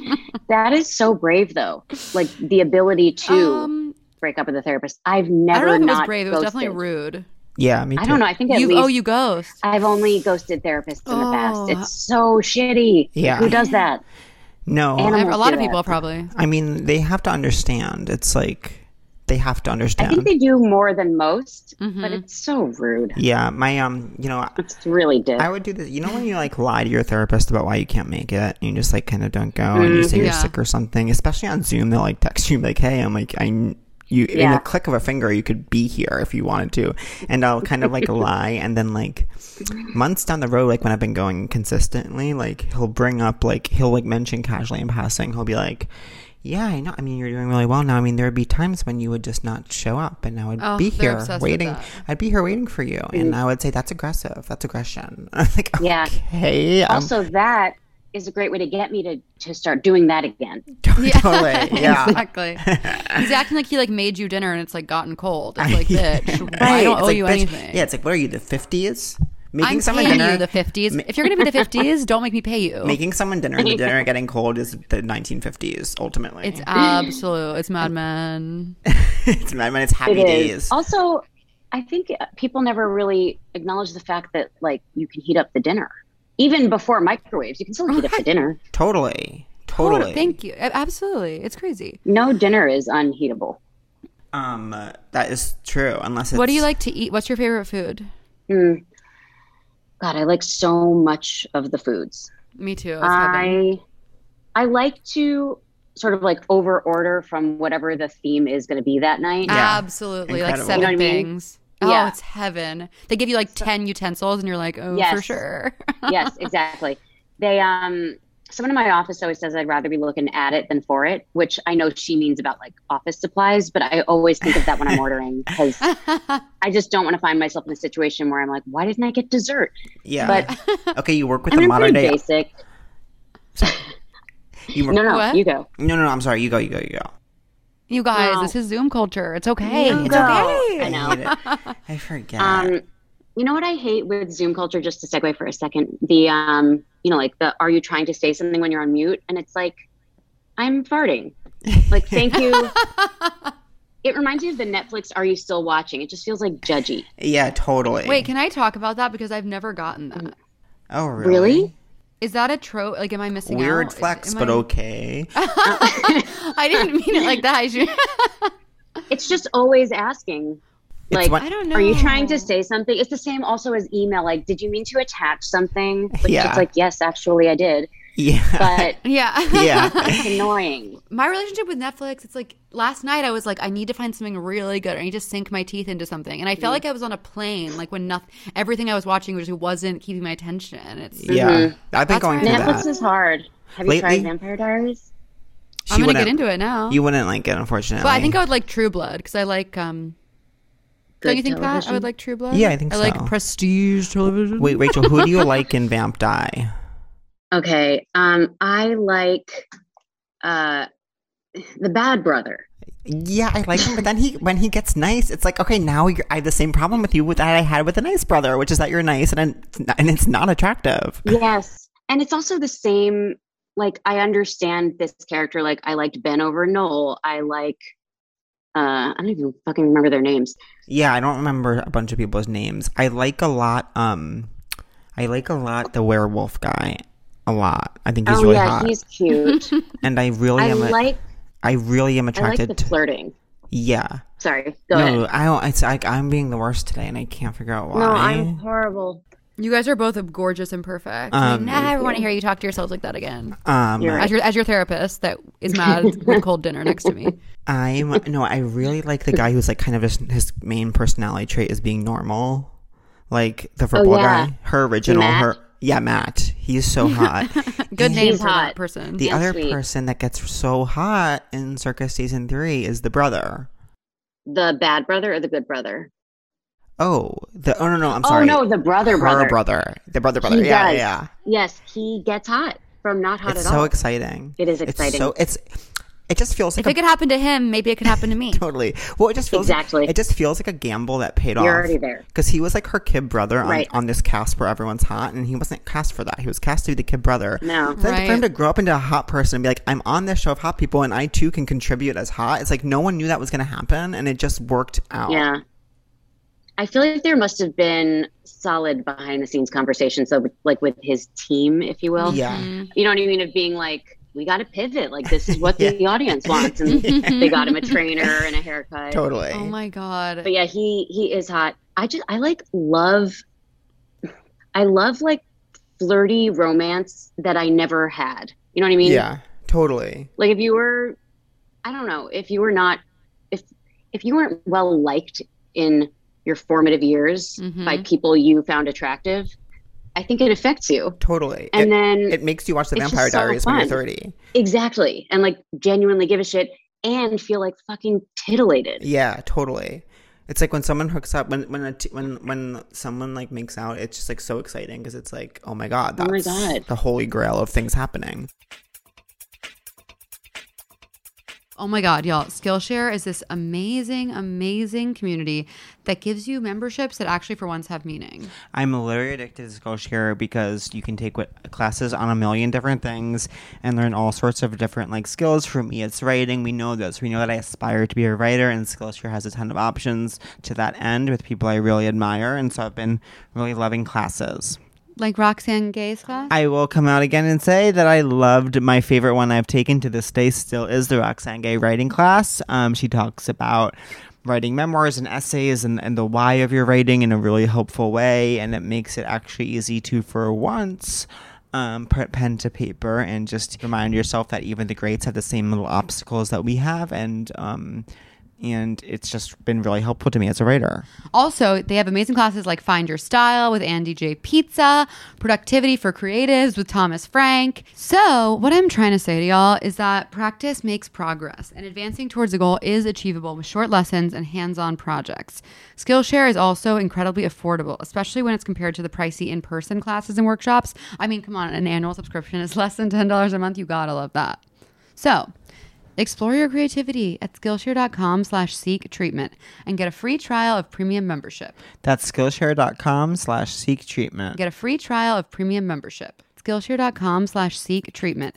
That is so brave though. Like the ability to um, break up with a therapist. I've I never don't know if it was not brave. It was ghosted. definitely rude. Yeah, me too. I don't know. I think at You, least oh, you ghost. I've only ghosted therapists in the Oh. past. It's so shitty. Yeah. Who does that? No. And I- Animals a lot do of people that. probably. I mean, they have to understand. It's like they have to I understand. think they do more than most, Mhm. but it's so rude. Yeah, my um, you know, It's really dick. I would do this. You know when you like lie to your therapist about why you can't make it, and you just like kind of don't go, and you say you're Yeah. sick or something. Especially on Zoom, they'll like text you like, "Hey, I'm like, I." You in Yeah. a click of a finger, you could be here if you wanted to, and I'll kind of like lie, and then like months down the road, like when I've been going consistently, like he'll bring up like he'll like mention casually in passing, he'll be like, "Yeah, I know. I mean, you're doing really well now. I mean, there would be times when you would just not show up, and I would Oh, be they're here obsessed with waiting. that. I'd be here waiting for you, and I would say that's aggressive. That's aggression." I'm like, Yeah. okay, um, Also, that is a great way to get me to, to start doing that again. totally, yeah. exactly. He's acting like he like made you dinner and it's like gotten cold. It's like, Yeah. bitch, I Right. don't It's owe like, you bitch- anything. Yeah, it's like, what are you, the fifties? Making I'm someone paying dinner. you the fifties. If you're gonna be the fifties, don't make me pay you. Making someone dinner and the dinner getting cold is the nineteen fifties, ultimately. It's absolute. It's Mad Men. it's, I mean, it's happy It days. is. Also, I think people never really acknowledge the fact that like you can heat up the dinner. Even before microwaves, you can still heat up the dinner. Totally. Totally. Thank you. A- Absolutely. It's crazy. No dinner is unheatable. Um, uh, that is true, unless it's... What do you like to eat? What's your favorite food? Mm. God, I like so much of the foods. Me too. It's heaven. I I like to sort of like over order from whatever the theme is going to be that night. Yeah. Absolutely. Incredible. Like seven You know what I mean? things. Oh, Yeah. it's heaven. They give you like ten utensils and you're like, oh, for Yes. sure. Yes, exactly. They um someone in my office always says I'd rather be looking at it than for it, which I know she means about like office supplies, but I always think of that when I'm ordering because I just don't want to find myself in a situation where I'm like, why didn't I get dessert? Yeah. But okay, you work with I the mean, I'm modern pretty day... basic. You were, No, no, What? you go. no, no, no. I'm sorry. You go. You go. You go. You guys, No. this is Zoom culture. It's okay. You It's go. okay. I know. hate it. I forget. Um, you know what I hate with Zoom culture? Just to segue for a second, the um, you know, like the "Are you trying to say something when you're on mute?" And it's like, I'm farting. Like, thank you. It reminds me of the Netflix "Are you still watching?" It just feels like judgy. yeah, totally. Wait, can I talk about that? Because I've never gotten that. Oh, really? Really? Is that a trope? Like, am I missing out? Weird flex, Am but I- okay. I didn't mean it like that. I should- It's just always asking. It's Like, what- I don't know. are you trying to say something? It's the same also as email. Like, did you mean to attach something? Which Yeah. It's like, yes, actually, I did. Yeah. But Yeah. yeah. it's annoying. My relationship with Netflix, it's like last night I was like, I need to find something really good. I need to sink my teeth into something. And I felt like I was on a plane, like when nothing, everything I was watching just wasn't keeping my attention. It's Yeah. Mhm. I've been That's going why through Netflix that. is hard. Have you Lately- tried Vampire Diaries? She I'm gonna wouldn't- get into it now. You wouldn't like it, unfortunately. But I think I would like True Blood because I like. um Don't Good you think, Pat? I television? would like True Blood. Yeah, I think I like so. prestige television. Wait, Rachel, who do you like in Vamp Die? Okay. Um, I like uh the Bad Brother. Yeah, I like him, but then he when he gets nice, it's like, okay, now you're, I have the same problem with you with that I had with the nice brother, which is that you're nice and it's not, and it's not attractive. Yes. And it's also the same, like, I understand this character. Like, I liked Ben over Noel. I like uh I don't even fucking remember their names. Yeah, I don't remember a bunch of people's names. I like a lot. Um, I like a lot the werewolf guy. A lot. I think he's oh really yeah, hot, he's cute. and I really I am. a- like I really am I like attracted. the to, flirting. yeah. Sorry. Go no, ahead. I don't. It's like I'm being the worst today, and I can't figure out why. No, I'm horrible. You guys are both gorgeous and perfect. Um, I never want to hear you talk to yourselves like that again. um, You're right. As your as your therapist that is mad with cold dinner next to me. I'm no. I really like the guy who's like kind of his, his main personality trait is being normal, like the football yeah. guy. Her original. Matt? Her yeah, Matt. He's so hot. Good And name He's for that hot. person. The And other sweet. person that gets so hot in Circus season three is the brother. The Bad Brother or the Good Brother? Oh, the oh no no I'm sorry. Oh no, the brother Her brother. brother, the brother brother. He yeah, does. yeah. Yes, he gets hot from not hot It's at so all. exciting. It is exciting. It's so it's. It just feels like If a it could happen to him, maybe it could happen to me. totally. Well, it just feels Exactly. It just feels like a gamble that paid off. You're already there. Because he was like her kid brother on, Right. on this cast where everyone's hot, and he wasn't cast for that. He was cast to be the kid brother. No. Then Right. for him to grow up into a hot person and be like, I'm on this show of hot people, and I too can contribute as hot. It's like no one knew that was going to happen, and it just worked out. Yeah. I feel like there must have been solid behind the scenes conversations, so with, like with his team, if you will. Yeah. You know what I mean? Of being like, we got to pivot. Like, this is what the audience wants. And they got him a trainer and a haircut. Totally. Oh my god. But yeah, he he is hot. I just I like love. I love like flirty romance that I never had. You know what I mean? Yeah. Totally. Like if you were, I don't know, if you were not, if if you weren't well liked in your formative years Mhm. by people you found attractive, I think it affects you. Totally. And it, then it makes you watch the it's just Vampire so Diaries when you're fun. thirty. exactly, and like genuinely give a shit and feel like fucking titillated. Yeah, totally. It's like when someone hooks up when when a t- when when someone like makes out, it's just like so exciting because it's like, oh my god, Oh that's my God. the holy grail of things happening. Oh my God, y'all. Skillshare is this amazing, amazing community that gives you memberships that actually for once have meaning. I'm literally addicted to Skillshare because you can take what classes on a million different things and learn all sorts of different like skills. For me, it's writing. We know this. We know that I aspire to be a writer, and Skillshare has a ton of options to that end with people I really admire. And so I've been really loving classes. Like Roxanne Gay's class? I will come out again and say that I loved my favorite one I've taken to this day still is the Roxane Gay writing class. Um, she talks about writing memoirs and essays and, and the why of your writing in a really helpful way, and it makes it actually easy to, for once, um, put pen to paper and just remind yourself that even the greats have the same little obstacles that we have, and um, and it's just been really helpful to me as a writer. Also, they have amazing classes like Find Your Style with Andy J. Pizza, Productivity for Creatives with Thomas Frank. So, what I'm trying to say to y'all is that practice makes progress, and advancing towards a goal is achievable with short lessons and hands-on projects. Skillshare is also incredibly affordable, especially when it's compared to the pricey in-person classes and workshops. I mean, come on, an annual subscription is less than ten dollars a month. You gotta love that. So, explore your creativity at Skillshare.com slash seek treatment and get a free trial of premium membership. That's Skillshare.com slash seek treatment. Get a free trial of premium membership. Skillshare.com slash seek treatment.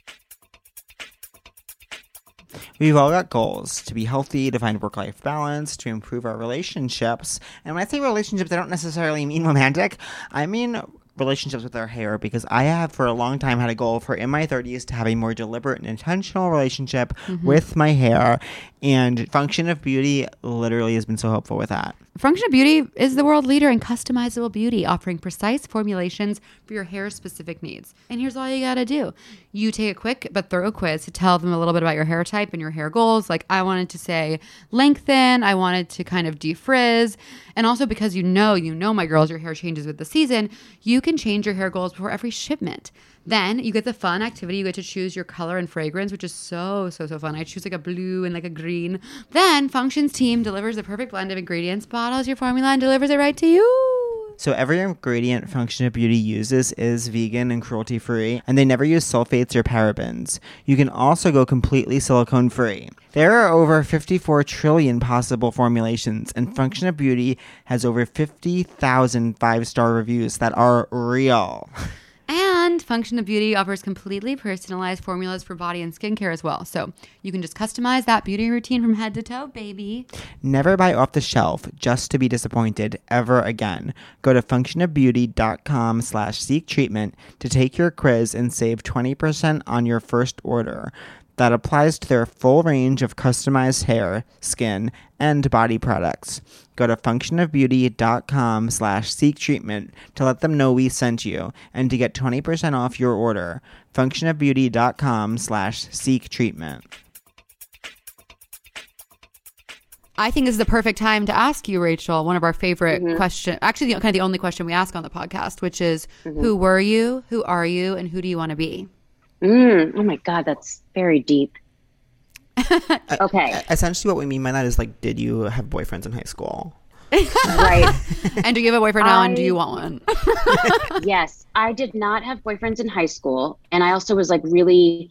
We've all got goals: to be healthy, to find work-life balance, to improve our relationships. And when I say relationships, I don't necessarily mean romantic. I mean relationships with our hair, because I have for a long time had a goal for in my thirties to have a more deliberate and intentional relationship mm-hmm. with my hair, and Function of Beauty literally has been so helpful with that. Function of Beauty is the world leader in customizable beauty, offering precise formulations for your hair's specific needs. And here's all you gotta do. You take a quick but thorough quiz to tell them a little bit about your hair type and your hair goals. Like, I wanted to say lengthen, I wanted to kind of defrizz. And also because you know, you know, my girls, your hair changes with the season, you can change your hair goals before every shipment. Then you get the fun activity. You get to choose your color and fragrance, which is so, so, so fun. I choose like a blue and like a green. Then Function's team delivers the perfect blend of ingredients, bottles your formula, and delivers it right to you. So every ingredient Function of Beauty uses is vegan and cruelty-free, and they never use sulfates or parabens. You can also go completely silicone-free. There are over fifty-four trillion possible formulations, and Function of Beauty has over fifty thousand five-star reviews that are real. And Function of Beauty offers completely personalized formulas for body and skincare as well. So you can just customize that beauty routine from head to toe, baby. Never buy off the shelf just to be disappointed ever again. Go to functionofbeauty.com slash seek treatment to take your quiz and save twenty percent on your first order. That applies to their full range of customized hair, skin, and body products. Go to functionofbeauty.com slash seek treatment to let them know we sent you and to get twenty percent off your order. functionofbeauty.com slash seek treatment. I think this is the perfect time to ask you, Rachel, one of our favorite mm-hmm. questions. Actually, the, kind of the only question we ask on the podcast, which is, mm-hmm. who were you, who are you, and who do you want to be? Mm, oh my God, that's very deep. Okay. Essentially what we mean by that is, like, did you have boyfriends in high school? Right. And do you have a boyfriend now, I, and do you want one? Yes, I did not have boyfriends in high school. And I also was like really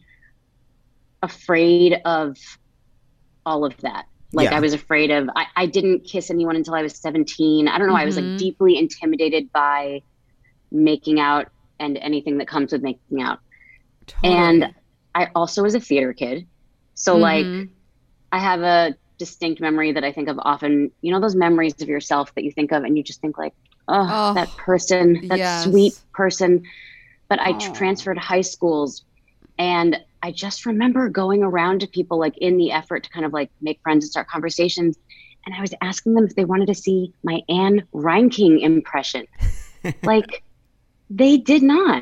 afraid of all of that. Like yeah. I was afraid of, I, I didn't kiss anyone until I was seventeen. I don't know. Mm-hmm. I was like deeply intimidated by making out and anything that comes with making out. Totally. And I also was a theater kid. So mm-hmm. like I have a distinct memory that I think of often, you know, those memories of yourself that you think of and you just think like, oh, oh that person, that yes. sweet person. But I oh. transferred high schools, and I just remember going around to people like in the effort to kind of like make friends and start conversations. And I was asking them if they wanted to see my Anne Reinking impression. Like they did not.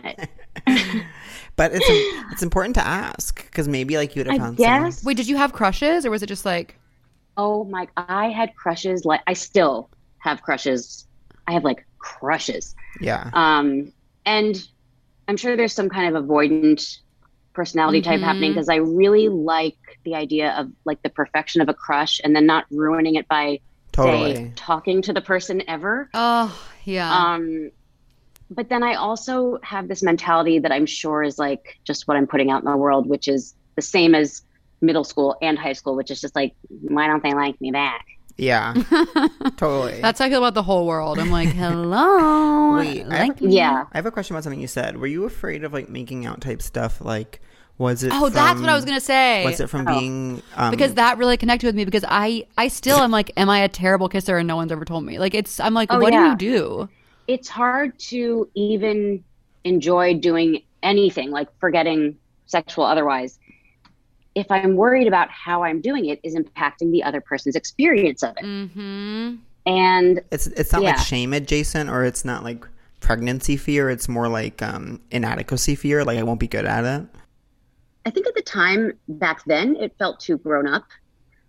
But it's it's important to ask, because maybe like you would have found guess. some. Wait, did you have crushes, or was it just like? Oh my! I had crushes. Like I still have crushes. I have like crushes. Yeah. Um, and I'm sure there's some kind of avoidant personality type mm-hmm. happening, because I really like the idea of like the perfection of a crush and then not ruining it by totally say, talking to the person ever. Oh yeah. Um. But then I also have this mentality that I'm sure is like just what I'm putting out in the world, which is the same as middle school and high school, which is just like, why don't they like me back? Yeah, totally. That's how I feel about the whole world. I'm like, hello. Wait, I like have, yeah. I have a question about something you said. Were you afraid of like making out type stuff? Like, was it? Oh, from, that's what I was gonna say. Was it from oh. being? Um, because that really connected with me. Because I, I still am like, am I a terrible kisser? And no one's ever told me. Like, it's. I'm like, oh, what yeah. do you do? It's hard to even enjoy doing anything, like forgetting sexual otherwise, if I'm worried about how I'm doing it is impacting the other person's experience of it. Mm-hmm. And it's it's not yeah. like shame adjacent, or it's not like pregnancy fear. It's more like um, inadequacy fear, like I won't be good at it. I think at the time back then, it felt too grown up.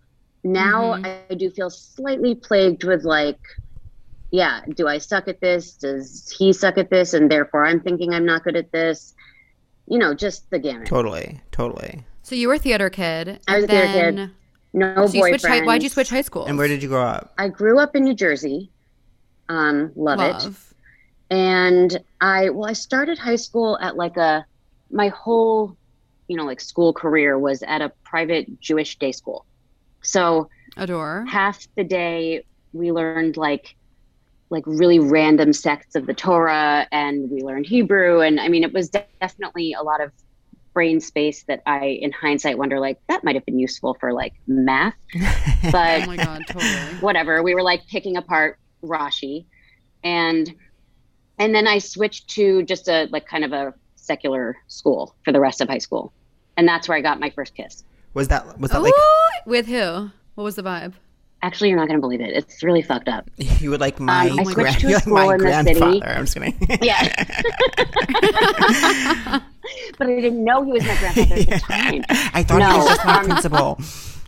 now Mhm. I, I do feel slightly plagued with like, yeah, do I suck at this? Does he suck at this? And therefore I'm thinking I'm not good at this. You know, just the gamut. Totally, totally. So you were a theater kid. I was a and theater then- kid. No So you switched high, boyfriends. why'd you switch high schools? And where did you grow up? I grew up in New Jersey. Um, love, it. Love. And I, well, I started high school at like a, my whole, you know, like school career was at a private Jewish day school. So Adore. half the day we learned like, like really random sects of the Torah, and we learned Hebrew. And I mean, it was de- definitely a lot of brain space that I, in hindsight, wonder like that might have been useful for like math, but Oh my God, totally. whatever. We were like picking apart Rashi, and and then I switched to just a like kind of a secular school for the rest of high school, and that's where I got my first kiss. Was that was that Ooh, like with who? What was the vibe? Actually, you're not going to believe it. It's really fucked up. you were like my Um, I gra- switched to a you're like school my in the city. grandfather? I'm just kidding. Yeah. But I didn't know he was my grandfather at the time. I thought he No. was just my principal.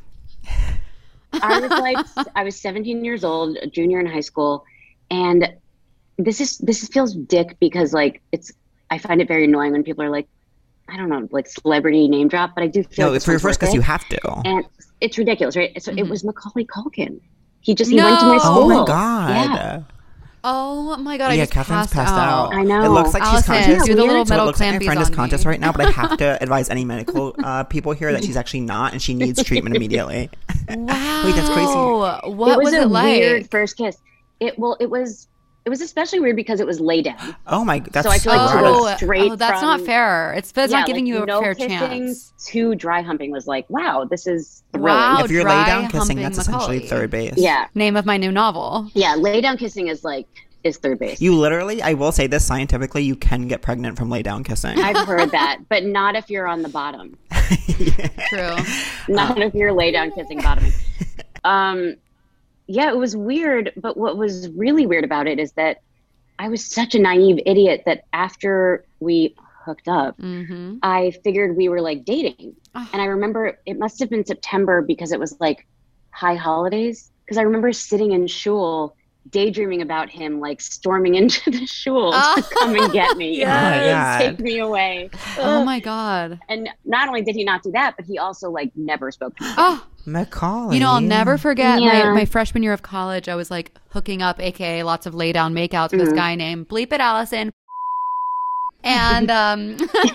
I was like, I was seventeen years old, a junior in high school, and this is this feels dick because like it's. I find it very annoying when people are like, I don't know, like celebrity name drop, but I do feel No, like it's for your first because because you have to. and it's ridiculous, right? So Mm-hmm. it was Macaulay Culkin. He just he went to my No. school. Oh my god. Yeah. Oh my God, I Yeah, just Catherine's passed, passed out. I know. It looks like Allison, she's conscious. do the little so it metal looks like my clampies friend is on conscious me. right now, but I have to advise any medical uh, people here that she's actually not, and she needs treatment immediately. Wow. Wait, that's crazy. What it was, was, a it like? weird first kiss. It well, it was it was especially weird because it was lay down. Oh my, that's So I feel so like to gross. go straight oh, that's from- not fair. It's, it's Yeah, not giving like, you a no fair kissing chance. to dry humping was like, wow, this is thrilling. Wow. If you're dry lay down kissing, humping that's essentially Macaulay. third base. Yeah, Name of my new novel. yeah. Lay down kissing is like is third base. You literally, I will say this scientifically, you can get pregnant from lay down kissing. I've heard that, but not if you're on the bottom. True. Not if you're lay down kissing bottoming. Um, yeah, it was weird. But what was really weird about it is that I was such a naive idiot that after we hooked up, Mm-hmm. I figured we were like dating. Ah. And I remember it must have been September because it was like high holidays. Because I remember sitting in shul daydreaming about him like storming into the shul Ah. to come and get me Yes. Oh my and God. take me away. Oh my God. And not only did he not do that, but he also like never spoke to me. Oh, Macaulay. you know, I'll never forget Yeah. my, my freshman year of college. I was like hooking up, aka lots of lay down makeouts with this Mhm. guy named Bleep It Allison. And um,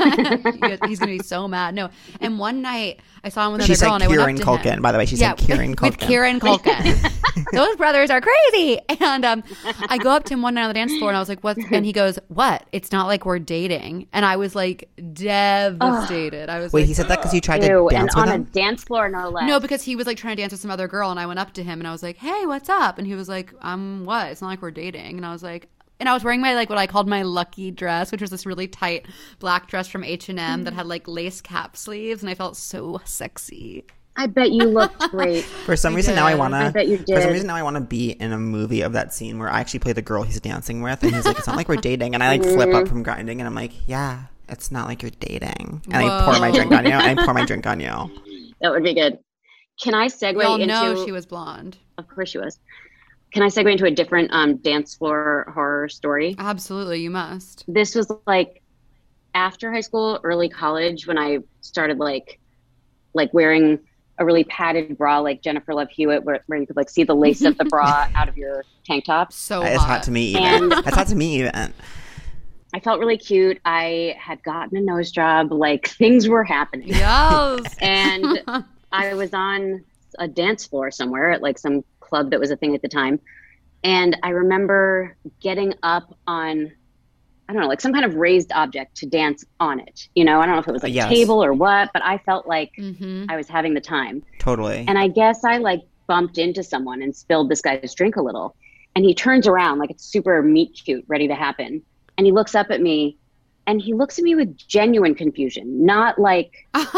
he's gonna be so mad. No, and one night I saw him with another She girl, said and I went Kieran up to Culkin, him. by the way. She said Kieran Culkin. with Kieran Culkin. Those brothers are crazy. And um, I go up to him one night on the dance floor, and I was like, "What?" And he goes, "What? It's not like we're dating." And I was like devastated. I was Wait, like, he said that because you tried to Ew, and dance with on a him? dance floor, no less. No, because he was like trying to dance with some other girl, and I went up to him and I was like, "Hey, what's up?" And he was like, "Um, what? It's not like we're dating." And I was like, and I was wearing my like what I called my lucky dress, which was this really tight black dress from H and M that had like lace cap sleeves, and I felt so sexy. I bet you looked great. For some I reason now I did. want to. I bet you For some did. reason now I want to be in a movie of that scene where I actually play the girl he's dancing with, and he's like, "It's not like we're dating," and I like flip up from grinding, and I'm like, "Yeah, it's not like you're dating," and I pour my Whoa. drink on you, and I pour my drink on you. That would be good. Can I segue We all into? know she was blonde. Of course she was. Can I segue into a different um, dance floor horror story? Absolutely, you must. This was like after high school, early college, when I started like like wearing a really padded bra like Jennifer Love Hewitt, where, where you could like see the lace of the bra out of your tank top. So It's hot to me even. And- That's hot to me even. I felt really cute. I had gotten a nose job. Like things were happening. Yes. And I was on a dance floor somewhere at like some club that was a thing at the time. And I remember getting up on, I don't know, like some kind of raised object to dance on it. You know, I don't know if it was like Yes. a table or what, but I felt like hmm I was having the time. Totally. And I guess I like bumped into someone and spilled this guy's drink a little. And he turns around like it's super meet cute, ready to happen. And he looks up at me and he looks at me with genuine confusion, not like,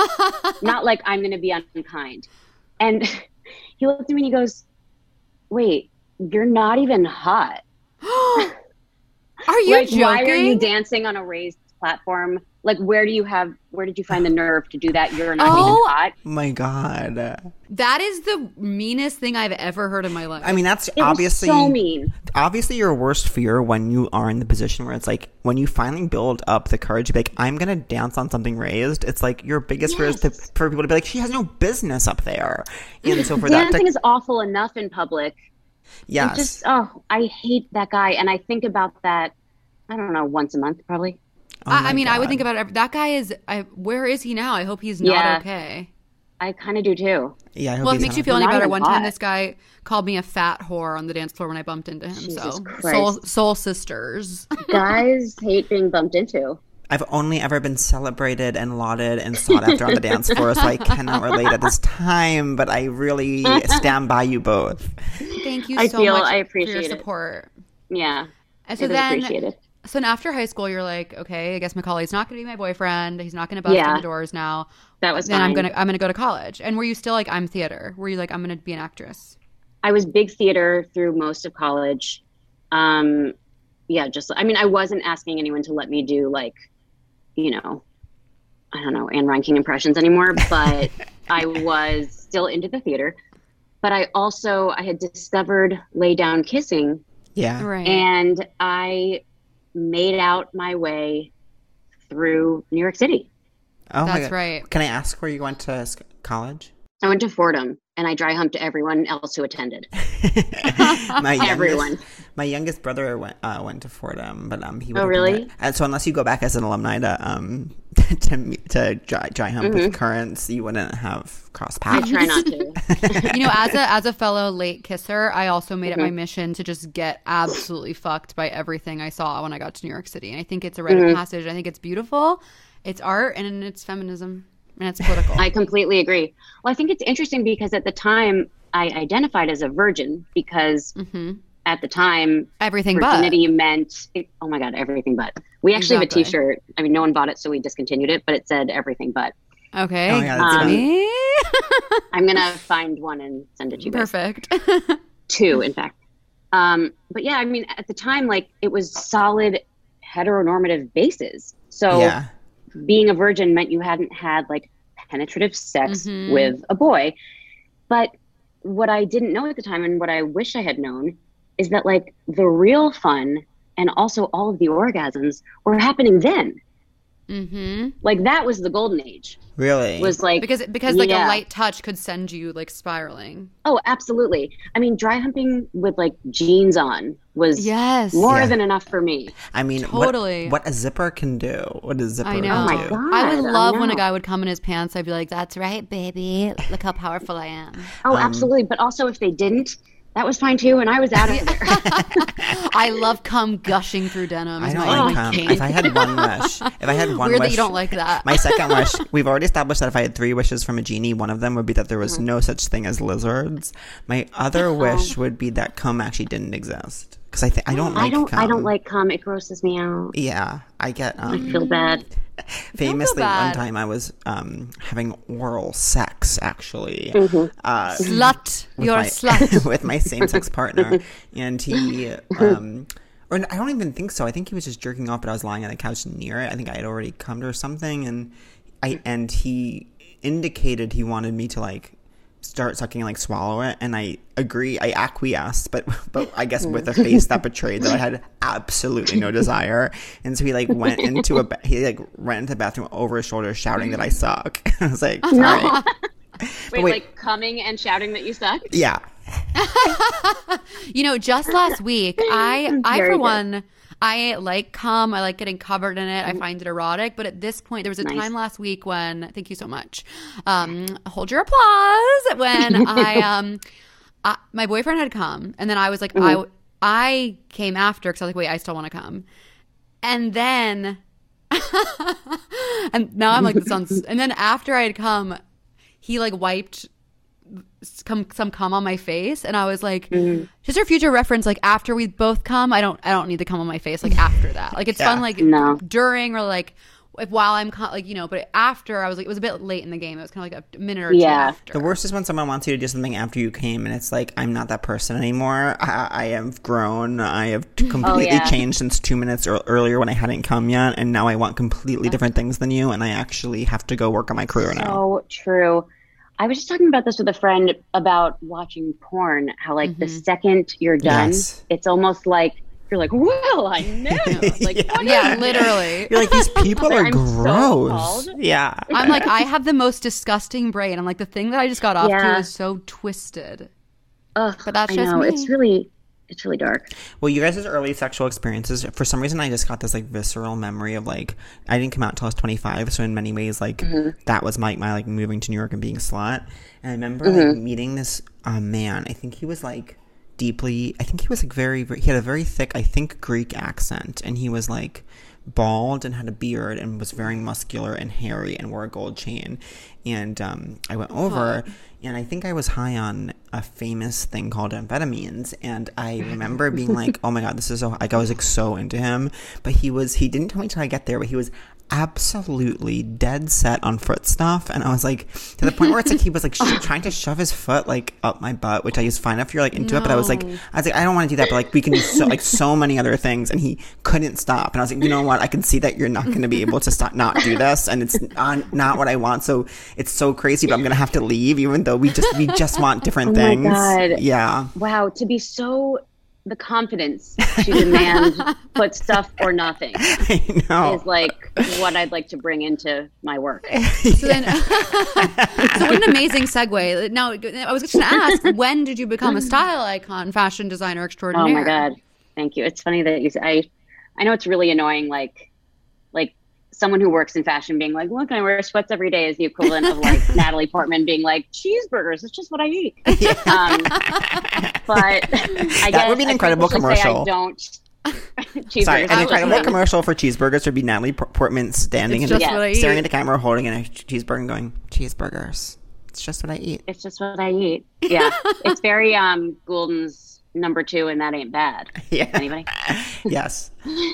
not like I'm going to be unkind. And he looked at me and he goes, wait, you're not even hot. Are you Like, joking? why are you dancing on a raised platform Like, where do you have, where did you find the nerve to do that? You're not Oh. even hot. My God. That is the meanest thing I've ever heard in my life. I mean, that's It obviously was so mean. obviously your worst fear when you are in the position where it's like when you finally build up the courage to be like, I'm gonna dance on something raised. It's like your biggest fear is to, Yes. for people to be like, she has no business up there. And so for that, Dancing to, is awful enough in public. yes, It just, oh, I hate that guy. And I think about that, I don't know, once a month probably. Oh I, my I mean, I would God. think about it. That guy is. I, where is he now? I hope he's not Yeah. okay. I kind of do too. Yeah, I hope Well, if it he's makes you not- feel any Not better, even one time hot. this guy called me a fat whore on the dance floor when I bumped into him. Jesus so Christ. soul, soul sisters. Guys hate being bumped into. I've only ever been celebrated and lauded and sought after on the dance floor, so I cannot relate at this time. But I really stand by you both. Thank you I so feel- much I for your appreciate it. support. Yeah. And so it is then, appreciated. so then after high school, you're like, okay, I guess Macaulay's not going to be my boyfriend. He's not going to bust Yeah. in the doors now. That was Then I'm fine. gonna I'm gonna go to college. And were you still like, I'm theater? Were you like, I'm gonna be an actress? I was big theater through most of college. Um, yeah, just, I mean, I wasn't asking anyone to let me do like, you know, I don't know, Anne Reinking impressions anymore, but I was still into the theater. But I also, I had discovered Lay Down Kissing, Yeah. Right. and I made out my way through New York City. Oh my That's God. right. Can I ask where you went to s- college? I went to Fordham, and I dry humped everyone else who attended. my youngest, Everyone. My youngest brother went uh, went to Fordham, but um, he Oh, would've been really? there. And so unless you go back as an alumni to um to meet- to dry, dry hump with currents, you wouldn't have crossed I paths. try not to. You know, as a as a fellow late kisser, I also made it Mm-hmm. my mission to just get absolutely fucked by everything I saw when I got to New York City. And I think it's a rite Mm-hmm. of passage. I think it's beautiful. It's art and it's feminism and it's political. I completely agree. Well, I think it's interesting because at the time I identified as a virgin because hmm at the time Everything but. virginity meant, it, oh my God, everything but. We actually Exactly. have a t-shirt. I mean, no one bought it, so we discontinued it, but it said everything but. Okay. Oh, yeah, that's Um, me. I'm going to find one and send it to you guys. Perfect. Two, in fact. Um, but yeah, I mean, at the time, like it was solid heteronormative bases. So Yeah. being a virgin meant you hadn't had like penetrative sex Mhm. with a boy. But what I didn't know at the time and what I wish I had known is that like the real fun and also all of the orgasms were happening then. hmm Like that was the golden age. Really? Was like Because because like yeah. a light touch could send you like spiraling. Oh, absolutely. I mean, dry humping with like jeans on was Yes. more Yeah. than enough for me. I mean, Totally. what, what a zipper can do. What a zipper I know. can Oh my do. God. I would I love when a know. guy would come in his pants. I'd be like, "That's right, baby. Look how powerful I am." Oh, Um, absolutely. But also, if they didn't, that was fine too. And I was out of there. I love cum gushing through denim. I It's don't my- like my um, kink. If I had one wish, if I had one Weird wish, that you don't like that. my second wish. We've already established that if I had three wishes from a genie, one of them would be that there Mm-hmm. was no such thing as lizards. My other wish would be that cum actually didn't exist because I think I don't like. I don't. cum. I don't like cum. It grosses me out. Yeah, I get. I Um, feel bad. famously, one bad. time I was um, having oral sex actually. Mm-hmm. Uh, Slut. with You're my, a slut. with my same-sex partner, and he, um, or I don't even think so. I think he was just jerking off, but I was lying on the couch near it. I think I had already cummed or something, and I and he indicated he wanted me to like start sucking and like swallow it, and I agree. I acquiesced, but but I guess with a face that betrayed that I had absolutely no desire, and so he like went into a ba- he like ran into the bathroom over his shoulder, shouting that I suck. I was like, sorry. Wait, wait. like coming and shouting that you suck? Yeah. You know, just last week, I, I Very for good. one, I like cum. I like getting covered in it. I find it erotic. But at this point, there was a Nice. time last week when, thank you so much. Um, hold your applause. When I, um, I, my boyfriend had come, and then I was like, I, I came after because I was like, wait, I still want to come. And then, and now I'm like, this sounds, and then after I had come, he like wiped some some cum on my face, and I was like, just for future reference, like after we both come, I don't I don't need to come on my face like after that. Like it's Yeah. fun like No. during or like if, while I'm kind of like, you know, but after I was like, it was a bit late in the game. It was kind of like a minute or Yeah. two after. The worst is when someone wants you to do something after you came, and it's like, I'm not that person anymore. I, I have grown. I have completely yeah. changed since two minutes or earlier when I hadn't come yet, and now I want completely different things than you, and I actually have to go work on my career now. So true. I was just talking about this with a friend about watching porn, how like Mm-hmm. the second you're done, Yes. it's almost like you're like, well, I know. Like, Yeah. what Yeah, is literally. You're like, these people are I'm so gross. appalled. Yeah. I'm like, I have the most disgusting brain. I'm like, the thing that I just got off Yeah. to is so twisted. Ugh, But that's I just know. me. It's really, it's really dark. Well, you guys' early sexual experiences, for some reason, I just got this like visceral memory of like, I didn't come out until I was twenty-five. So in many ways, like Mm-hmm. that was my, my like moving to New York and being a slut. And I remember Mm-hmm. like meeting this uh, man. I think he was like deeply, I think he was like very, very, he had a very thick, I think Greek accent. And he was like bald and had a beard and was very muscular and hairy and wore a gold chain. And um, I went over and I think I was high on a famous thing called amphetamines. And I remember being like, oh my God, this is so, like I was like so into him. But he was, he didn't tell me till I get there, but he was absolutely dead set on foot stuff. And I was like, to the point where it's like he was like sh- trying to shove his foot like up my butt, which I used fine if you're like into it, but I was like, I was like, I don't want to do that, but like we can do so like so many other things. And he couldn't stop. And I was like, you know what, I can see that you're not going to be able to stop not do this, and it's not, not what I want. So it's so crazy, but I'm gonna have to leave, even though we just we just want different Oh my things. God. Yeah. Wow. To be so, the confidence to demand put stuff or nothing I know. is like what I'd like to bring into my work. So then, so what an amazing segue. Now, I was just going to ask, when did you become a style icon, fashion designer Oh extraordinaire? my God. Thank you. It's funny that you say, I, I know it's really annoying. Like, like someone who works in fashion being like, look, I wear sweats every day is the equivalent of like Natalie Portman being like, cheeseburgers. It's just what I eat. Um, but I guess would be an I incredible probably should say commercial. I don't. Cheeseburgers. Sorry, an I incredible would- commercial for cheeseburgers would be Natalie Por- Portman standing It's and just what I staring eat. at the camera, holding in a cheeseburger and going, cheeseburgers. It's just what I eat. It's just what I eat. Yeah. It's very um Goulden's number two, and that ain't bad. Yeah. Anybody? Yes.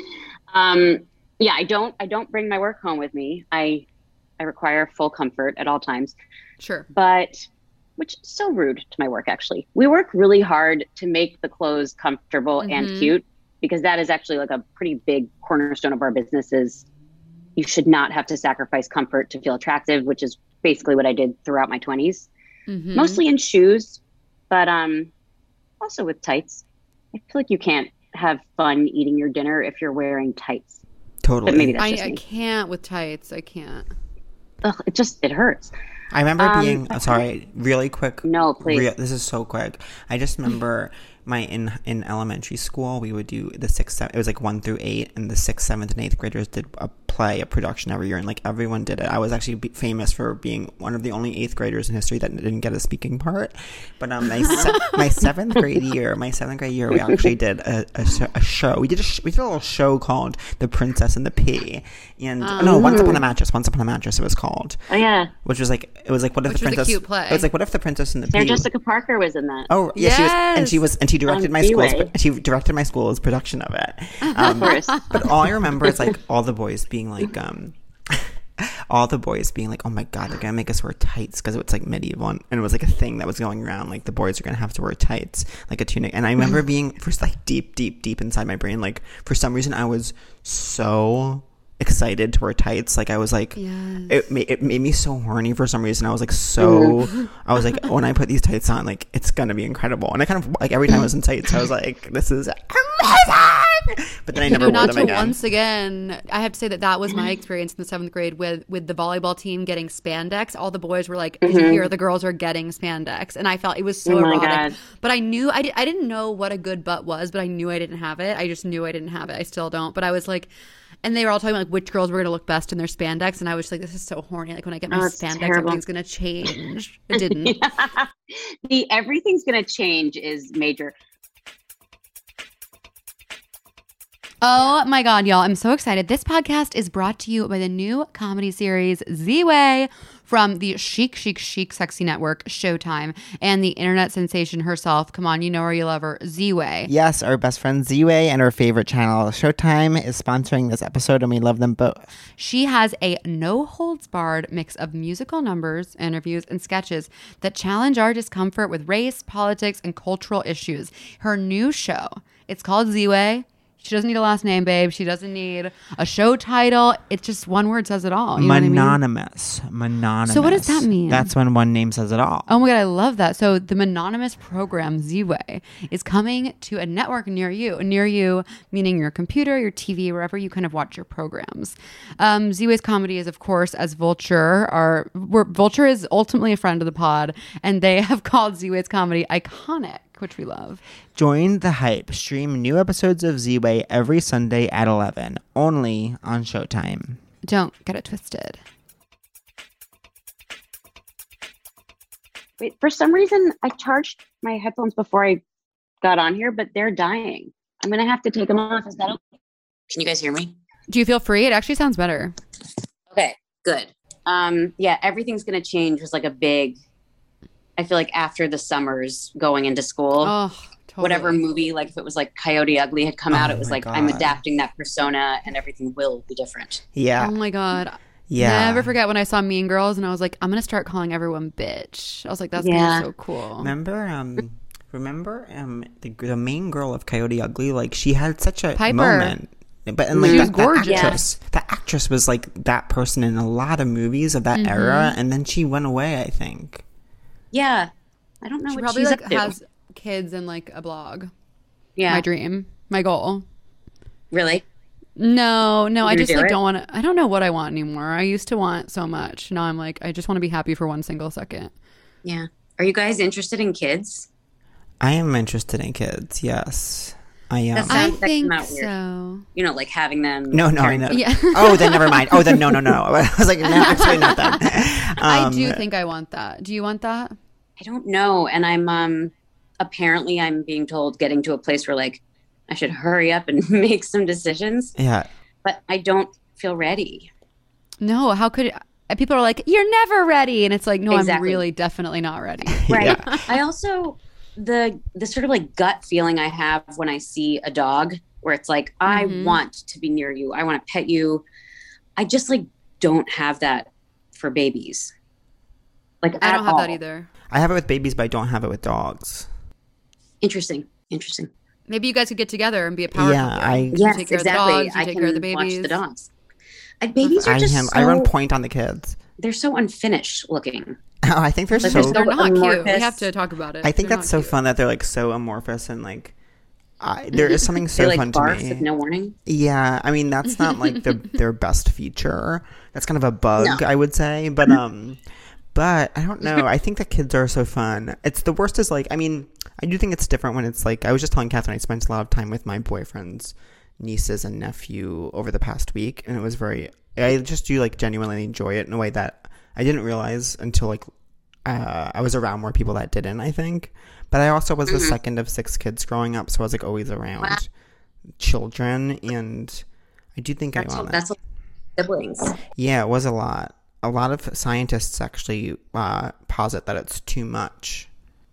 Um, yeah, I don't. I don't bring my work home with me. I, I require full comfort at all times. Sure. But, which is so rude to my work. Actually, we work really hard to make the clothes comfortable and Mhm. cute, because that is actually like a pretty big cornerstone of our business. Is you should not have to sacrifice comfort to feel attractive, which is basically what I did throughout my twenties, Mhm. mostly in shoes, but um, also with tights. I feel like you can't have fun eating your dinner if you're wearing tights. Totally. But maybe that's I, just I me. can't with tights. I can't. Ugh, it just, it hurts. I remember Um, being oh, sorry, really quick. No, please. Real, this is so quick. I just remember my in in elementary school we would do the sixth. Seven, it was like one through eight, and the sixth, seventh, and eighth graders did a play, a production every year, and like everyone did it. I was actually be- famous for being one of the only eighth graders in history that didn't get a speaking part. But um, my se- my seventh grade year, my seventh grade year, we actually did a, a, sh- a show. We did a sh- we did a little show called The Princess and the Pea, and no, Once Upon a Mattress. Once Upon a Mattress, it was called. Oh yeah, Which was like it was like what if Which the was a princess? cute play. It was like what if the princess and the Sarah pea? Jessica Parker was in that. Oh yeah, she was, and she Yes! was, and she directed On my school's. B-Way. She directed my school's production of it. Um, Of course. but all I remember is like all the boys being like, um, all the boys being like, "Oh my god, they're gonna make us wear tights," because it's like medieval, and it was like a thing that was going around. Like the boys are gonna have to wear tights, like a tunic. And I remember being first like deep, deep, deep inside my brain, like for some reason I was so excited to wear tights. Like I was like, Yes. it made it made me so horny for some reason. I was like so, I was like, when I put these tights on, like it's gonna be incredible. And I kind of like every time I was in tights, I was like, this is amazing. But then I never You know, wore not them to again. once again, I have to say that that was my experience in the seventh grade with with the volleyball team getting spandex. All the boys were like, "Did you hear the girls are getting spandex?" And I felt it was so Oh my erotic. God. But I knew I, di- I didn't know what a good butt was, but I knew I didn't have it. I just knew I didn't have it. I still don't. But I was like, and they were all talking about like which girls were going to look best in their spandex, and I was just like, this is so horny. Like when I get my Oh, it's spandex, terrible. everything's going to change. It didn't. The everything's gonna change is major. Oh my God, y'all. I'm so excited. This podcast is brought to you by the new comedy series Z-Way from the chic, chic, chic, sexy network Showtime and the internet sensation herself. Come on, you know her, you love her, Z-Way. Yes, our best friend Z-Way and our favorite channel Showtime is sponsoring this episode, and we love them both. She has a no-holds-barred mix of musical numbers, interviews, and sketches that challenge our discomfort with race, politics, and cultural issues. Her new show, it's called Z-Way. She doesn't need a last name, babe. She doesn't need a show title. It's just one word says it all. You know what I mean? Mononymous. Mononymous. So what does that mean? That's when one name says it all. Oh my God, I love that. So the mononymous program Z-Way is coming to a network near you. Near you, meaning your computer, your T V, wherever you kind of watch your programs. Um, Z-Way's comedy is, of course, as Vulture. Are, Vulture is ultimately a friend of the pod, and they have called Z-Way's comedy iconic, which we love. Join the hype. Stream new episodes of Z-Way every Sunday at eleven, only on Showtime. Don't get it twisted. Wait, for some reason, I charged my headphones before I got on here, but they're dying. I'm going to have to take them off. Is that okay? Can you guys hear me? Do you feel free? It actually sounds better. Okay, good. Um, yeah, everything's going to change was like a big, I feel like after the summers going into school, Oh, totally. whatever movie, like if it was like Coyote Ugly had come out, Oh it was my like, I'm God. adapting that persona and everything will be different. Yeah. Oh my God. Yeah. Never forget when I saw Mean Girls and I was like, I'm going to start calling everyone bitch. I was like, that's Yeah. going to be so cool. Remember, um, remember, um, the, the main girl of Coyote Ugly, like she had such a Piper. moment. But and like She was that, that gorgeous. actress, that actress was like that person in a lot of movies of that Mm-hmm. era, and then she went away, I think. Yeah. I don't know She what probably she's like up to. has kids and like a blog. yeah. My dream, my goal. Really? No, no, I gonna just do like it? don't want to. I don't know what I want anymore. I used to want so much. Now I'm like, I just want to be happy for one single second. Yeah. Are you guys interested in kids? I am interested in kids. Yes, I am. That's- I Sounds- that think came out weird. so. You know, like having them. no, no, I parent- know. Yeah. Oh, then never mind. Oh, then no, no, no. I was like, no, absolutely not that. I Um, do think I want that. Do you want that? I don't know. And I'm, um, apparently I'm being told getting to a place where like I should hurry up and make some decisions, Yeah. but I don't feel ready. No. How could uh, people are like, you're never ready, and it's like, no, I'm Exactly. really definitely not ready. Right. Yeah. I also, the, the sort of like gut feeling I have when I see a dog where it's like, I Mhm. want to be near you. I want to pet you. I just like don't have that for babies. Like I at don't have that all. either. I have it with babies, but I don't have it with dogs. Interesting. Interesting. Maybe you guys could get together and be a power Yeah, couple. I- You Yes, take care exactly. of the dogs. You I take can care of the watch babies. the dogs. And babies are I just am. so, I run point on the kids. they're so unfinished looking. Oh, I think they're Like, so. there's They're so not cute. We amorphous. have to talk about it. I think They're that's not so cute. fun that they're like so amorphous and like. I, there is something so They like fun to barf me. with no warning. Yeah, I mean that's not like the, their best feature. That's kind of a bug, No. I would say. But um, but I don't know. I think that kids are so fun. It's the worst is like I mean I do think it's different when it's like I was just telling Catherine I spent a lot of time with my boyfriend's nieces and nephew over the past week, and it was very. I just do like genuinely enjoy it in a way that I didn't realize until like uh, I was around more people that didn't. I think. But I also was the Mm-hmm. second of six kids growing up, so I was like always around children, and I do think That's I a, want that's a, siblings. it. Yeah, it was a lot. A lot of scientists actually uh, posit that it's too much.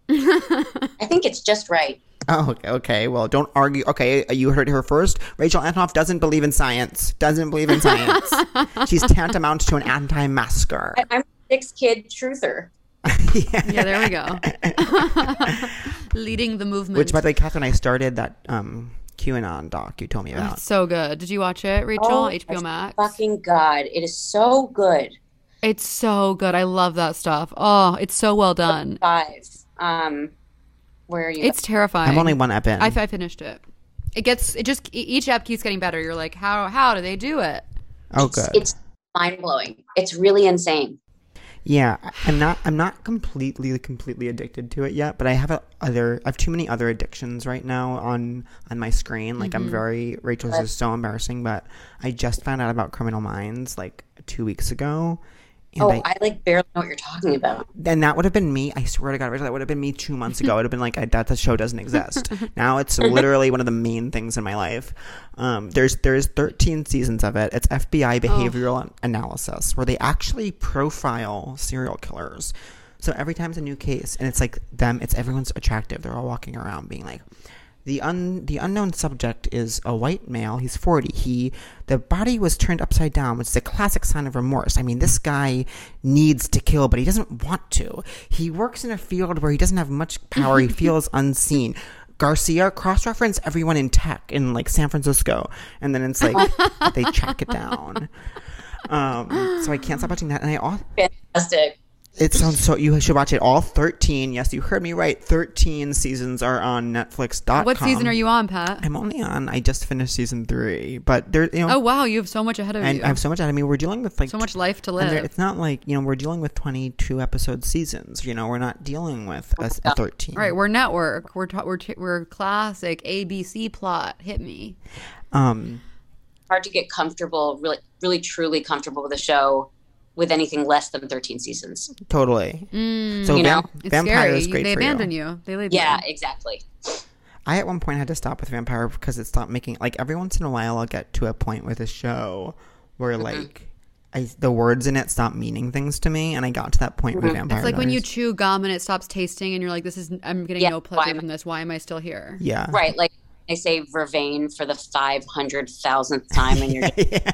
I think it's just right. Oh, okay, okay. Well, don't argue. Okay, you heard her first. Rachel Antonoff doesn't believe in science. Doesn't believe in science. She's tantamount to an anti-masker. I, I'm a six kid truther. Yeah, there we go. Leading the movement. Which, by the way, Catherine, I started that um, QAnon doc you told me about. It's so good. Did you watch it, Rachel? Oh, H B O Max. Fucking God. It is so good. It's so good. I love that stuff. Oh, it's so well done. Five. Um, where are you? It's terrifying. I'm only one ep in. I, I finished it. It gets. It just. e- Each ep keeps getting better. You're like, how? How do they do it? oh, it's, good. It's mind blowing. It's really insane. Yeah, I- I'm not. I'm not completely, completely addicted to it yet. But I have a other. I have too many other addictions right now on on my screen. Like I'm very. Rachel's is so embarrassing, but I just found out about Criminal Minds like two weeks ago, And Oh, I, I like barely know what you're talking about. and that would have been me. I swear to God, Rachel, that would have been me two months ago. It would have been like, I, that the show doesn't exist. Now it's literally one of the main things in my life. Um, there's there's thirteen seasons of it. It's F B I behavioral oh. analysis, where they actually profile serial killers. So every time it's a new case, and it's like them, it's everyone's attractive. They're all walking around being like, The un the unknown subject is a white male. He's forty. He the body was turned upside down, which is a classic sign of remorse. I mean, this guy needs to kill, but he doesn't want to. He works in a field where he doesn't have much power. He feels unseen. Garcia, cross-reference everyone in tech in like San Francisco, and then it's like they track it down. Um, so I can't stop watching that, and I also fantastic. It sounds so. You should watch it. All thirteen. Yes, you heard me right. Thirteen seasons are on Netflix dot com. What season are you on, Pat? I'm only on. I just finished season three, but there. You know. Oh wow, you have so much ahead of and you. I have so much ahead of me. We're dealing with like so much life to and live. there- It's not like you know we're dealing with twenty-two episode seasons. You know we're not dealing with a, a thirteen. All right, we're network. We're ta- we're t- we're classic A B C plot. Hit me. Um. Hard to get comfortable, really, really, truly comfortable with a show with anything less than thirteen seasons. Totally. Mm, So you know, Vam- it's Vampire scary. is great They for abandon you. you. They leave Yeah, you. exactly. I at one point had to stop with Vampire because it stopped making like every once in a while I'll get to a point with a show where Mm-hmm. like I the words in it stop meaning things to me, and I got to that point with Mm-hmm. Vampire. It's like when you Diaries. chew gum and it stops tasting, and you're like, "This is I'm getting Yeah, no why pleasure am I- from this. Why am I still here?" yeah Right, like I say vervain for the five hundred thousandth time, and you're just...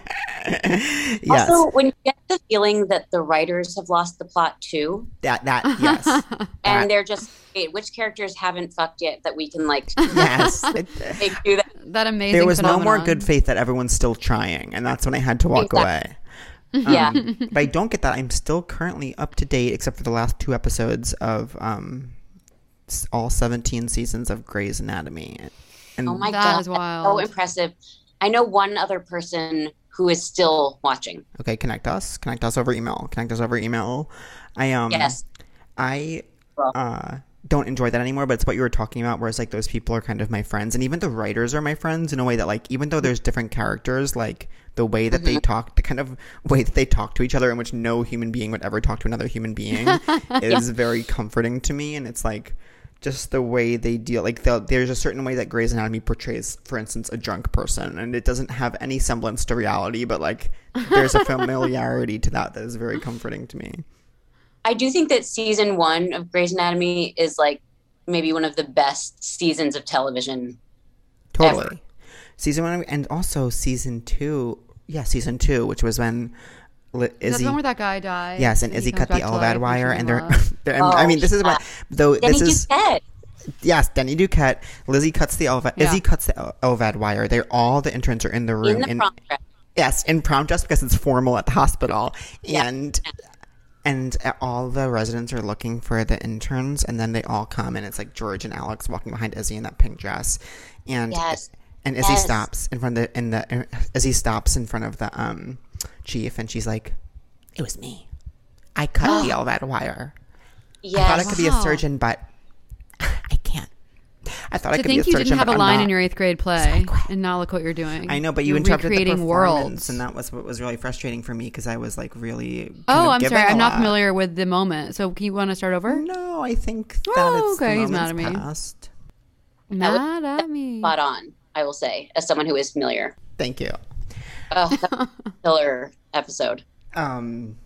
yes Also, when you get the feeling that the writers have lost the plot too, that that yes and That- they're just, wait, which characters haven't fucked yet that we can like yes It- they do that? That amazing. there was no more phenomenon. good faith that everyone's still trying, and that's when I had to walk Exactly. away. Yeah. Um, but I don't get that. I'm still currently up to date, except for the last two episodes of um, s- all seventeen seasons of Grey's Anatomy. And Oh my That god, is that's wild. so impressive. I know one other person who is still watching. Okay, connect us. Connect us over email. Connect us over email. I um Yes. I Well. uh don't enjoy that anymore, but it's what you were talking about, whereas like those people are kind of my friends, and even the writers are my friends in a way that like even though there's different characters, like the way that they talk, the kind of way that they talk to each other in which no human being would ever talk to another human being is very comforting to me. And it's like just the way they deal, like the, there's a certain way that Grey's Anatomy portrays, for instance, a drunk person, and it doesn't have any semblance to reality, but like there's a familiarity to that that is very comforting to me. I do think that season one of Grey's Anatomy is like maybe one of the best seasons of television. Totally. Ever. Season one, and also season two, yeah, season two, which was when Li- Is that Izzy, the one where that guy died? yes, and he Izzy comes cut the back to L V A D life wire, she's and in they're, love. they're I mean, this is what, though, Denny this is, Duquette. yes, Denny Duquette, Lizzie cuts the L V A D, Yeah. Izzy cuts the L- LVAD wire, they're all, the interns are in the room, In the in- prom dress. yes, in prom dress because it's formal at the hospital, Yeah. and and all the residents are looking for the interns, and then they all come, and it's like George and Alex walking behind Izzy in that pink dress, and Yes. and Izzy Yes. stops in front of the in the Izzy stops in front of the um chief, and she's like, "It was me. I cut the L V A D wire. I thought I Yes. could be a Wow. surgeon, but I can't. I thought I To could be a think you surgeon, didn't have but a I'm line not." in your eighth grade play great. and now look what you're doing. I know, but you You're interrupted the recreating performance, worlds. and that was what was really frustrating for me because I was like really. kind Oh, of I'm giving sorry. a I'm not lot. familiar with the moment. So, can you want to start over? No, I think that Oh, it's okay, the he's mad moment's at me. past. Mad at me. Spot on, I will say, as someone who is familiar. Thank you. Oh, that was a killer episode. Um.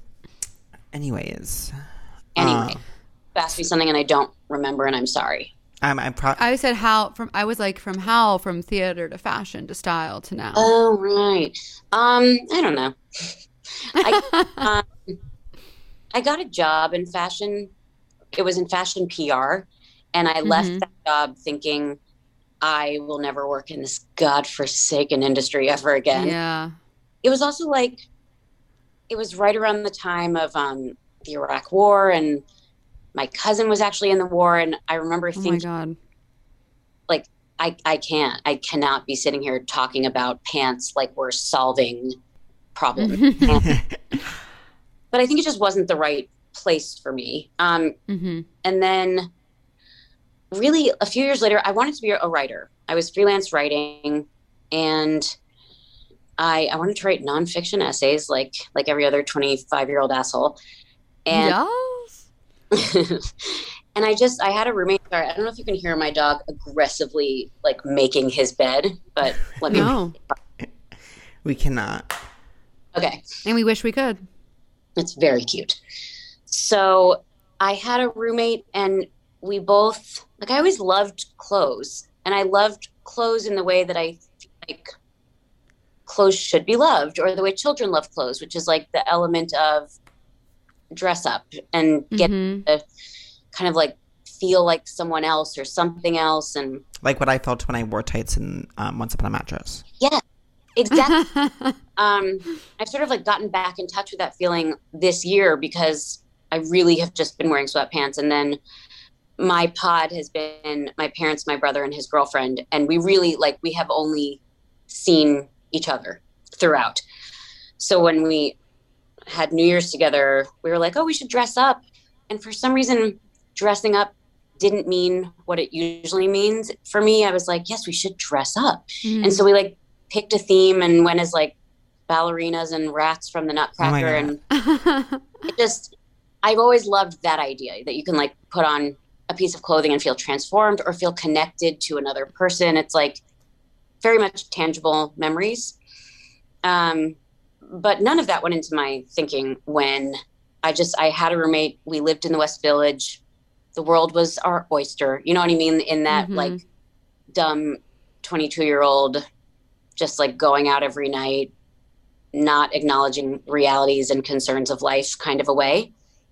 Anyways, Anyway, uh, ask me something and I don't remember, and I'm sorry. I'm. I'm proud. I said how from. I was like from how from theater to fashion to style to now. Oh, right. Um, I don't know. I, um, I got a job in fashion. It was in fashion P R, and I left Mhm. that job thinking I will never work in this godforsaken industry ever again. Yeah. It was also like, it was right around the time of um, the Iraq War, and my cousin was actually in the war, and I remember Oh my thinking, god. like, I, I can't, I cannot be sitting here talking about pants like we're solving problems. But I think it just wasn't the right place for me. Um, hmm and then really a few years later, I wanted to be a writer. I was freelance writing, and I, I wanted to write nonfiction essays like like every other twenty-five year old asshole. And Yes. and I just I had a roommate. Sorry, I don't know if you can hear my dog aggressively like making his bed, but let me. No. We cannot. Okay. And we wish we could. It's very cute. So I had a roommate, and we both like I always loved clothes, and I loved clothes in the way that I feel like clothes should be loved, or the way children love clothes, which is like the element of dress up and get Mhm. to kind of like feel like someone else or something else. And Like what I felt when I wore tights in um, Once Upon a Mattress. yeah, exactly. um, I've sort of like gotten back in touch with that feeling this year because I really have just been wearing sweatpants. And then my pod has been my parents, my brother, and his girlfriend. And we really like, we have only seen each other throughout. So when we had New Year's together, we were like, oh, we should dress up. And for some reason, dressing up didn't mean what it usually means. For me, I was like, yes, we should dress up. Mm. And so we like picked a theme and went as like ballerinas and rats from the Oh my Nutcracker. God. And it just, I've always loved that idea that you can like put on a piece of clothing and feel transformed or feel connected to another person. It's like very much tangible memories. Um, but none of that went into my thinking when I just, I had a roommate. We lived in the West Village. The world was our oyster. You know what I mean? In that Mhm. like dumb twenty-two year old, just like going out every night, not acknowledging realities and concerns of life kind of a way.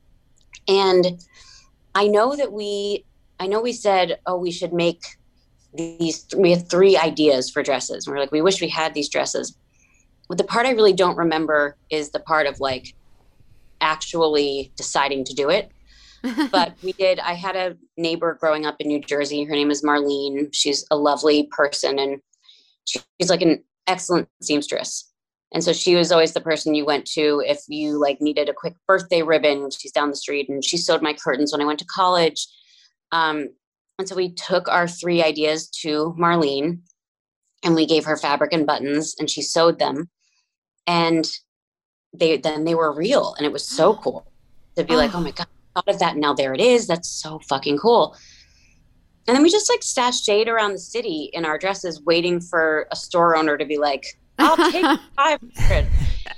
And I know that we, I know we said, oh, we should make these, we had three ideas for dresses. And we're like, we wish we had these dresses. But the part I really don't remember is the part of like actually deciding to do it. But we did. I had a neighbor growing up in New Jersey. Her name is Marlene. She's a lovely person, and she's like an excellent seamstress. And so she was always the person you went to if you like needed a quick birthday ribbon. She's down the street, and she sewed my curtains when I went to college. Um, and so we took our three ideas to Marlene, and we gave her fabric and buttons, and she sewed them. And they then they were real, and it was so cool to be like, oh my God, I thought of that. Now there it is. That's so fucking cool. And then we just like sashayed around the city in our dresses, waiting for a store owner to be like, I'll take five hundred.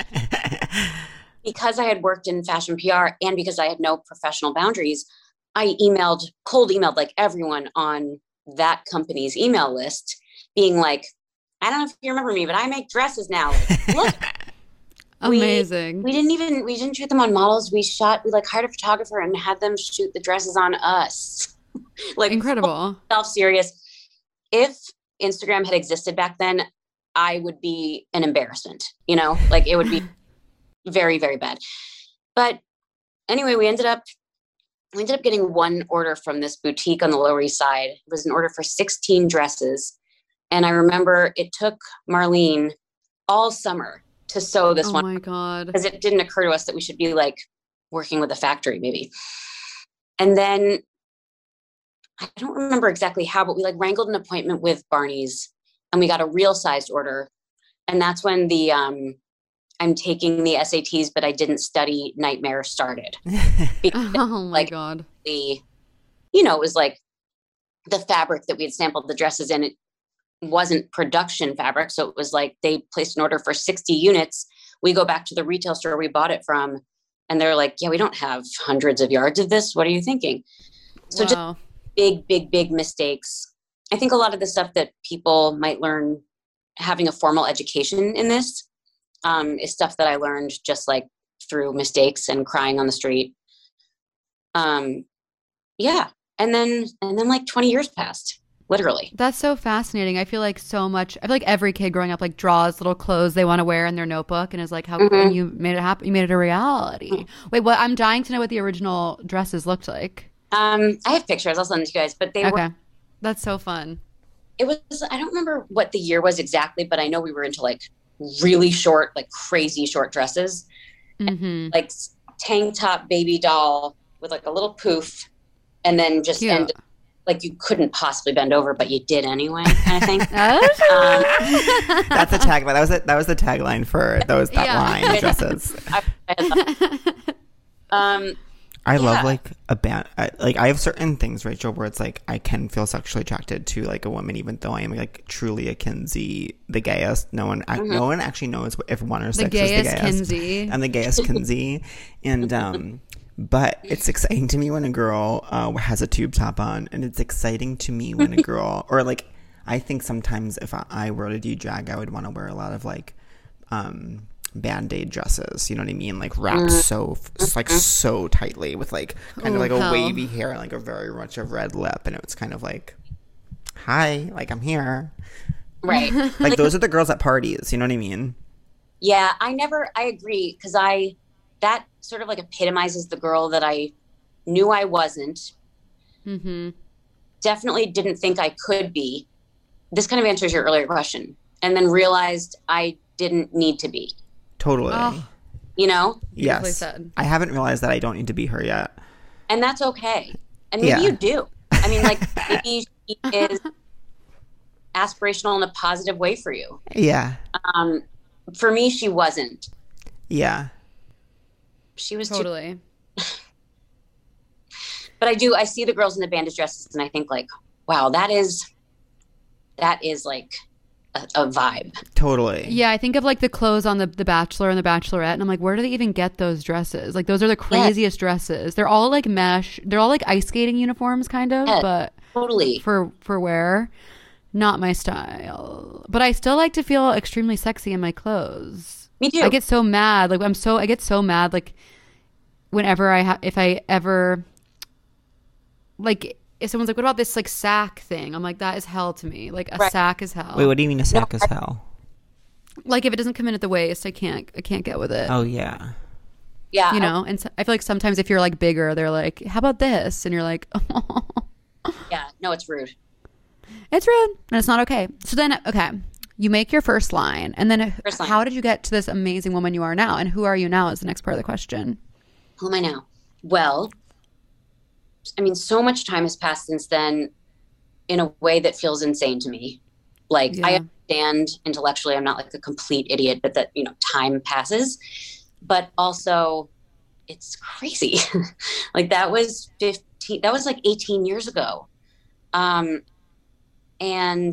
Because I had worked in fashion P R and because I had no professional boundaries, I emailed, cold emailed like everyone on that company's email list, being like, I don't know if you remember me, but I make dresses now. Like, look. Amazing. We, we didn't even, we didn't shoot them on models. We shot, we like hired a photographer and had them shoot the dresses on us. Like Incredible. Self-serious. If Instagram had existed back then, I would be an embarrassment, you know, like it would be very, very bad. But anyway, we ended up, we ended up getting one order from this boutique on the Lower East Side. It was an order for sixteen dresses. And I remember it took Marlene all summer to sew this Oh one. my God. Because it didn't occur to us that we should be like working with a factory maybe. And then I don't remember exactly how, but we like wrangled an appointment with Barney's and we got a real sized order. And that's when the, um, I'm taking the S A Ts, but I didn't study nightmare started. Because Oh my like God. the, you know, it was like the fabric that we had sampled the dresses in. It wasn't production fabric. So it was like they placed an order for sixty units. We go back to the retail store we bought it from and they're like, yeah, we don't have hundreds of yards of this. What are you thinking? So just Wow. big, big, big mistakes. I think a lot of the stuff that people might learn having a formal education in this um, is stuff that I learned just like through mistakes and crying on the street. Um, yeah. And then, and then like twenty years passed, literally. That's so fascinating. I feel like so much. I feel like every kid growing up like draws little clothes they want to wear in their notebook, and is like, "How Mhm. and you made it happen? You made it a reality." Wait, what? I'm dying to know what the original dresses looked like. Um, I have pictures. I'll send them to you guys, but they were, Okay, that's so fun. it was, I don't remember what the year was exactly, but I know we were into like really short, like crazy short dresses, Mm-hmm. like tank top baby doll with like a little poof and then just Cute. end like you couldn't possibly bend over, but you did anyway, kind of thing. Oh, um, That's the tagline. That was it. That was the tagline for those that Yeah. line dresses. I, I um, I Yeah. love like a band. I, like I have certain things, Rachel, where it's like I can feel sexually attracted to like a woman, even though I am like truly a Kinsey, the gayest. No one, I, no one actually knows if one or the six is the gayest gayest. Kinsey. I'm the gayest Kinsey, and um, but it's exciting to me when a girl uh, has a tube top on, and it's exciting to me when a girl or like I think sometimes if I, I were to do drag, I would want to wear a lot of like um band-aid dresses, you know what I mean, like wrapped so it's like so tightly with like kind of Ooh, like a hell. wavy hair and like a very much a red lip, and it's kind of like, hi, like I'm here. right. Like those are the girls at parties, you know what I mean? Yeah, I never, I agree, because I, that sort of like epitomizes the girl that I knew I wasn't, Mm-hmm. definitely didn't think I could be. This kind of answers your earlier question. And then realized I didn't need to be, Totally. Oh. you know? Beautifully Yes. said. I haven't realized that I don't need to be her yet. And that's okay. And maybe Yeah. you do. I mean, like, maybe she is aspirational in a positive way for you. Yeah. Um, for me, she wasn't. Yeah. She was too. Totally. But I do, I see the girls in the bandage dresses and I think like, wow, that is, that is like a, a vibe. Totally. Yeah, I think of like the clothes on the the Bachelor and the Bachelorette, and I'm like, where do they even get those dresses? Like, those are the craziest dresses. They're all like mesh. They're all like ice skating uniforms, kind of, Yeah. but Totally. for for wear, not my style. But I still like to feel extremely sexy in my clothes. Me too. I get so mad. Like I'm so I get so mad. Like whenever I ha- if I ever like if someone's like, what about this like sack thing? I'm like, that is hell to me. Like a Right. sack is hell. Wait, what do you mean a sack is hell? Like if it doesn't come in at the waist, I can't I can't get with it. Oh yeah. yeah. You know, and so, I feel like sometimes if you're like bigger, they're like, how about this? And you're like, oh, Yeah. No, it's rude. it's rude and it's not okay. So then, okay, you make your first line, and then First line. how did you get to this amazing woman you are now? And who are you now is the next part of the question. Who am I now? Well, I mean, so much time has passed since then in a way that feels insane to me. Like, I Yeah. understand intellectually, I'm not like a complete idiot, but that, you know, time passes. But also, it's crazy. Like, that was fifteen, that was like eighteen years ago. Um, and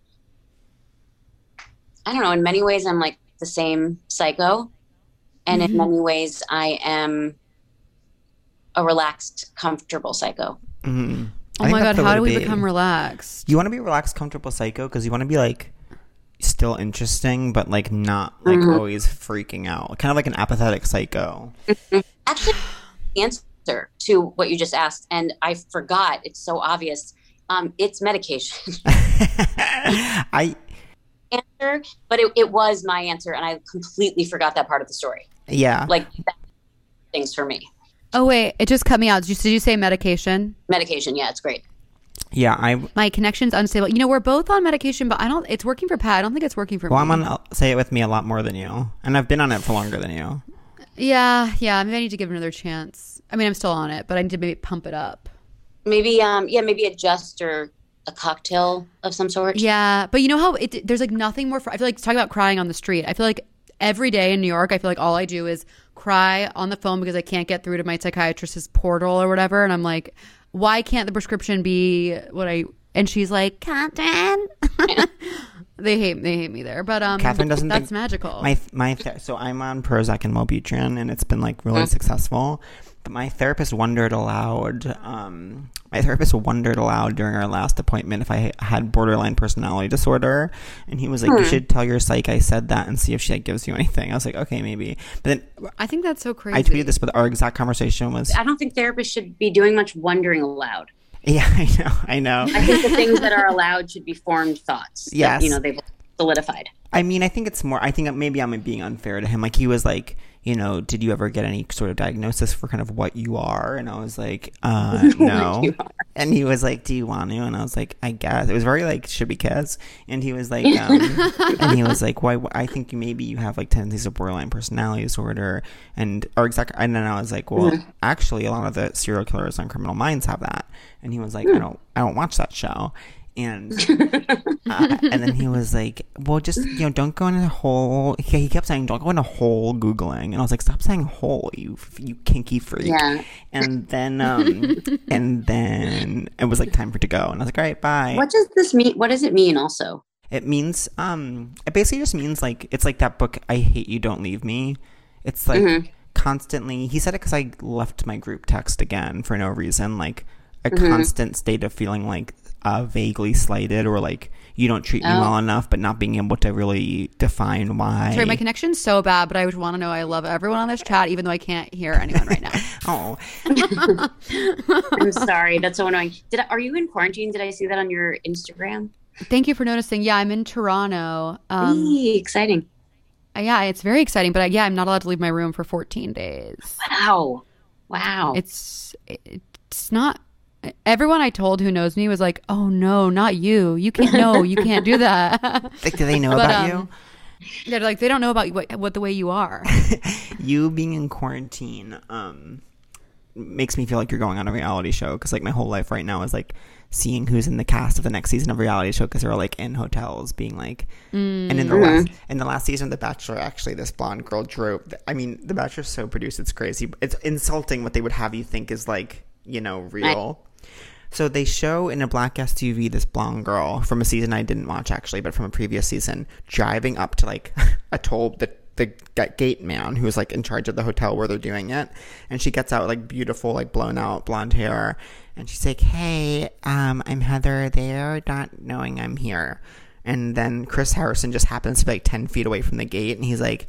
I don't know, in many ways, I'm like the same psycho. And in many ways, I am a relaxed, comfortable psycho. Mm-hmm. Oh my God, how do we become relaxed? You want to be relaxed, comfortable psycho because you want to be like still interesting, but like not like Mhm. always freaking out. Kind of like an apathetic psycho. Actually, the answer to what you just asked, and I forgot, it's so obvious. Um, it's medication. I Answer, but it, it was my answer, and I completely forgot that part of the story. yeah. Like, that things for me. Oh wait, it just cut me out. Did you, did you say medication? Medication, yeah, it's great. Yeah, I My connection's unstable. You know, we're both on medication, but I don't. It's working for Pat. I don't think it's working for well, me. I'm on Say It With Me a lot more than you, and I've been on it for longer than you. Yeah, yeah. Maybe I need to give it another chance. I mean, I'm still on it, but I need to maybe pump it up. Maybe, um, yeah, maybe adjust or a cocktail of some sort. Yeah, but you know how it, there's like nothing more. Fr- I feel like talking about crying on the street. I feel like every day in New York, I feel like all I do is cry on the phone because I can't get through to my psychiatrist's portal or whatever. And I'm like, why can't the prescription be what I? And she's like, Catherine. they hate they hate me there, but um, Catherine doesn't That's think- magical. My my th- so I'm on Prozac and Wellbutrin, and it's been like really Mm. successful. But my therapist wondered aloud. Um, my therapist wondered aloud during our last appointment if I had borderline personality disorder, and he was like, "You should tell your psych I said that and see if she like, gives you anything." I was like, "Okay, maybe." But then I think that's so crazy. I tweeted this, but our exact conversation was, I don't think therapists should be doing much wondering aloud. "Yeah, I know, I know." I think the things that are allowed should be formed thoughts. that, Yes. you know, they've solidified. I mean, I think it's more. I think maybe I'm being unfair to him. Like he was like, you know, did you ever get any sort of diagnosis for kind of what you are? And I was like, uh, no. You are. And he was like, do you want to? And I was like, I guess. It was very like, should we kiss? And he was like, um, and he was like, why? I think maybe you have like tendencies of borderline personality disorder. And, or exactly. And then I was like, well, mm-hmm. actually, a lot of the serial killers on Criminal Minds have that. And he was like, mm. I don't, I don't watch that show. And uh, and then he was like, well, just, you know, don't go in a hole. He, he kept saying, don't go in a hole Googling. And I was like, stop saying hole, you you kinky freak. Yeah. And then um and then it was like time for it to go. And I was like, all right, bye. What does this mean? What does it mean also? It means um it basically just means like, it's like that book, I Hate You, Don't Leave Me. It's like mm-hmm. constantly, he said it because I left my group text again for no reason, like a mm-hmm. constant state of feeling like uh, vaguely slighted, or like you don't treat me oh. well enough, but not being able to really define why. Sorry, my connection's so bad, but I would want to know. I love everyone on this chat, even though I can't hear anyone right now. Oh, I'm sorry. That's so annoying. Did I, are you in quarantine? Did I see that on your Instagram? Thank you for noticing. Yeah, I'm in Toronto. Um, Eee, exciting. Yeah, it's very exciting, but uh, yeah, I'm not allowed to leave my room for fourteen days. Wow. Wow. It's it's not. Everyone I told who knows me was like, "Oh no, not you! You can't. No, you can't do that." Like, do they know but, about um, you? They're like, they don't know about what, what the way you are. You being in quarantine um, makes me feel like you're going on a reality show, because like my whole life right now is like seeing who's in the cast of the next season of a reality show, because they're like in hotels being like, mm. and in the mm-hmm. last in the last season of The Bachelor, actually, this blonde girl drove. I mean, The Bachelor's so produced, it's crazy. It's insulting what they would have you think is like, you know, real. I- So they show in a black S U V this blonde girl from a season I didn't watch, actually, but from a previous season, driving up to like a toll the the gate man who's like in charge of the hotel where they're doing it, and she gets out like beautiful, like blown out blonde hair, and she's like, "Hey, um, I'm Heather." They're not knowing I'm here, and then Chris Harrison just happens to be like ten feet away from the gate, and he's like,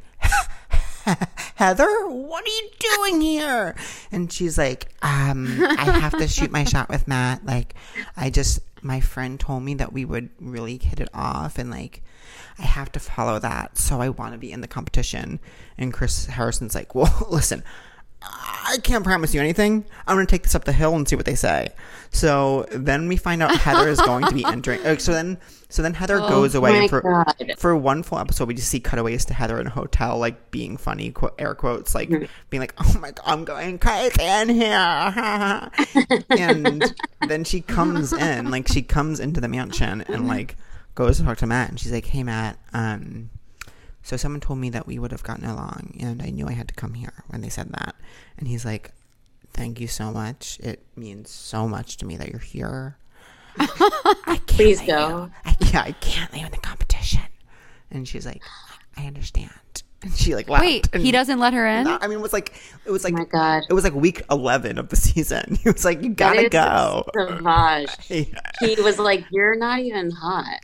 "Heather, what are you doing here?" And she's like, um, I have to shoot my shot with Matt. Like, I just, my friend told me that we would really hit it off, and like, I have to follow that. So I want to be in the competition. And Chris Harrison's like, well, listen, I can't promise you anything. I'm going to take this up the hill and see what they say. So then we find out Heather is going to be entering. Uh, so then, so then Heather oh goes away, and for God. for one full episode, we just see cutaways to Heather in a hotel, like being funny, quote, air quotes, like mm-hmm. being like, "Oh my God, I'm going crazy in here," and then she comes in, like she comes into the mansion and like goes to talk to Matt, and she's like, "Hey Matt, um." So someone told me that we would have gotten along, and I knew I had to come here when they said that. And he's like, thank you so much. It means so much to me that you're here. I can't Please go. I, yeah, I can't leave in the competition. And she's like, I understand. And she like laughed. Wait, and he doesn't let her in? I mean, it was like, it was like, oh my God. It was like week eleven of the seison. He was like, you gotta go. Savage. Yeah. He was like, you're not even hot.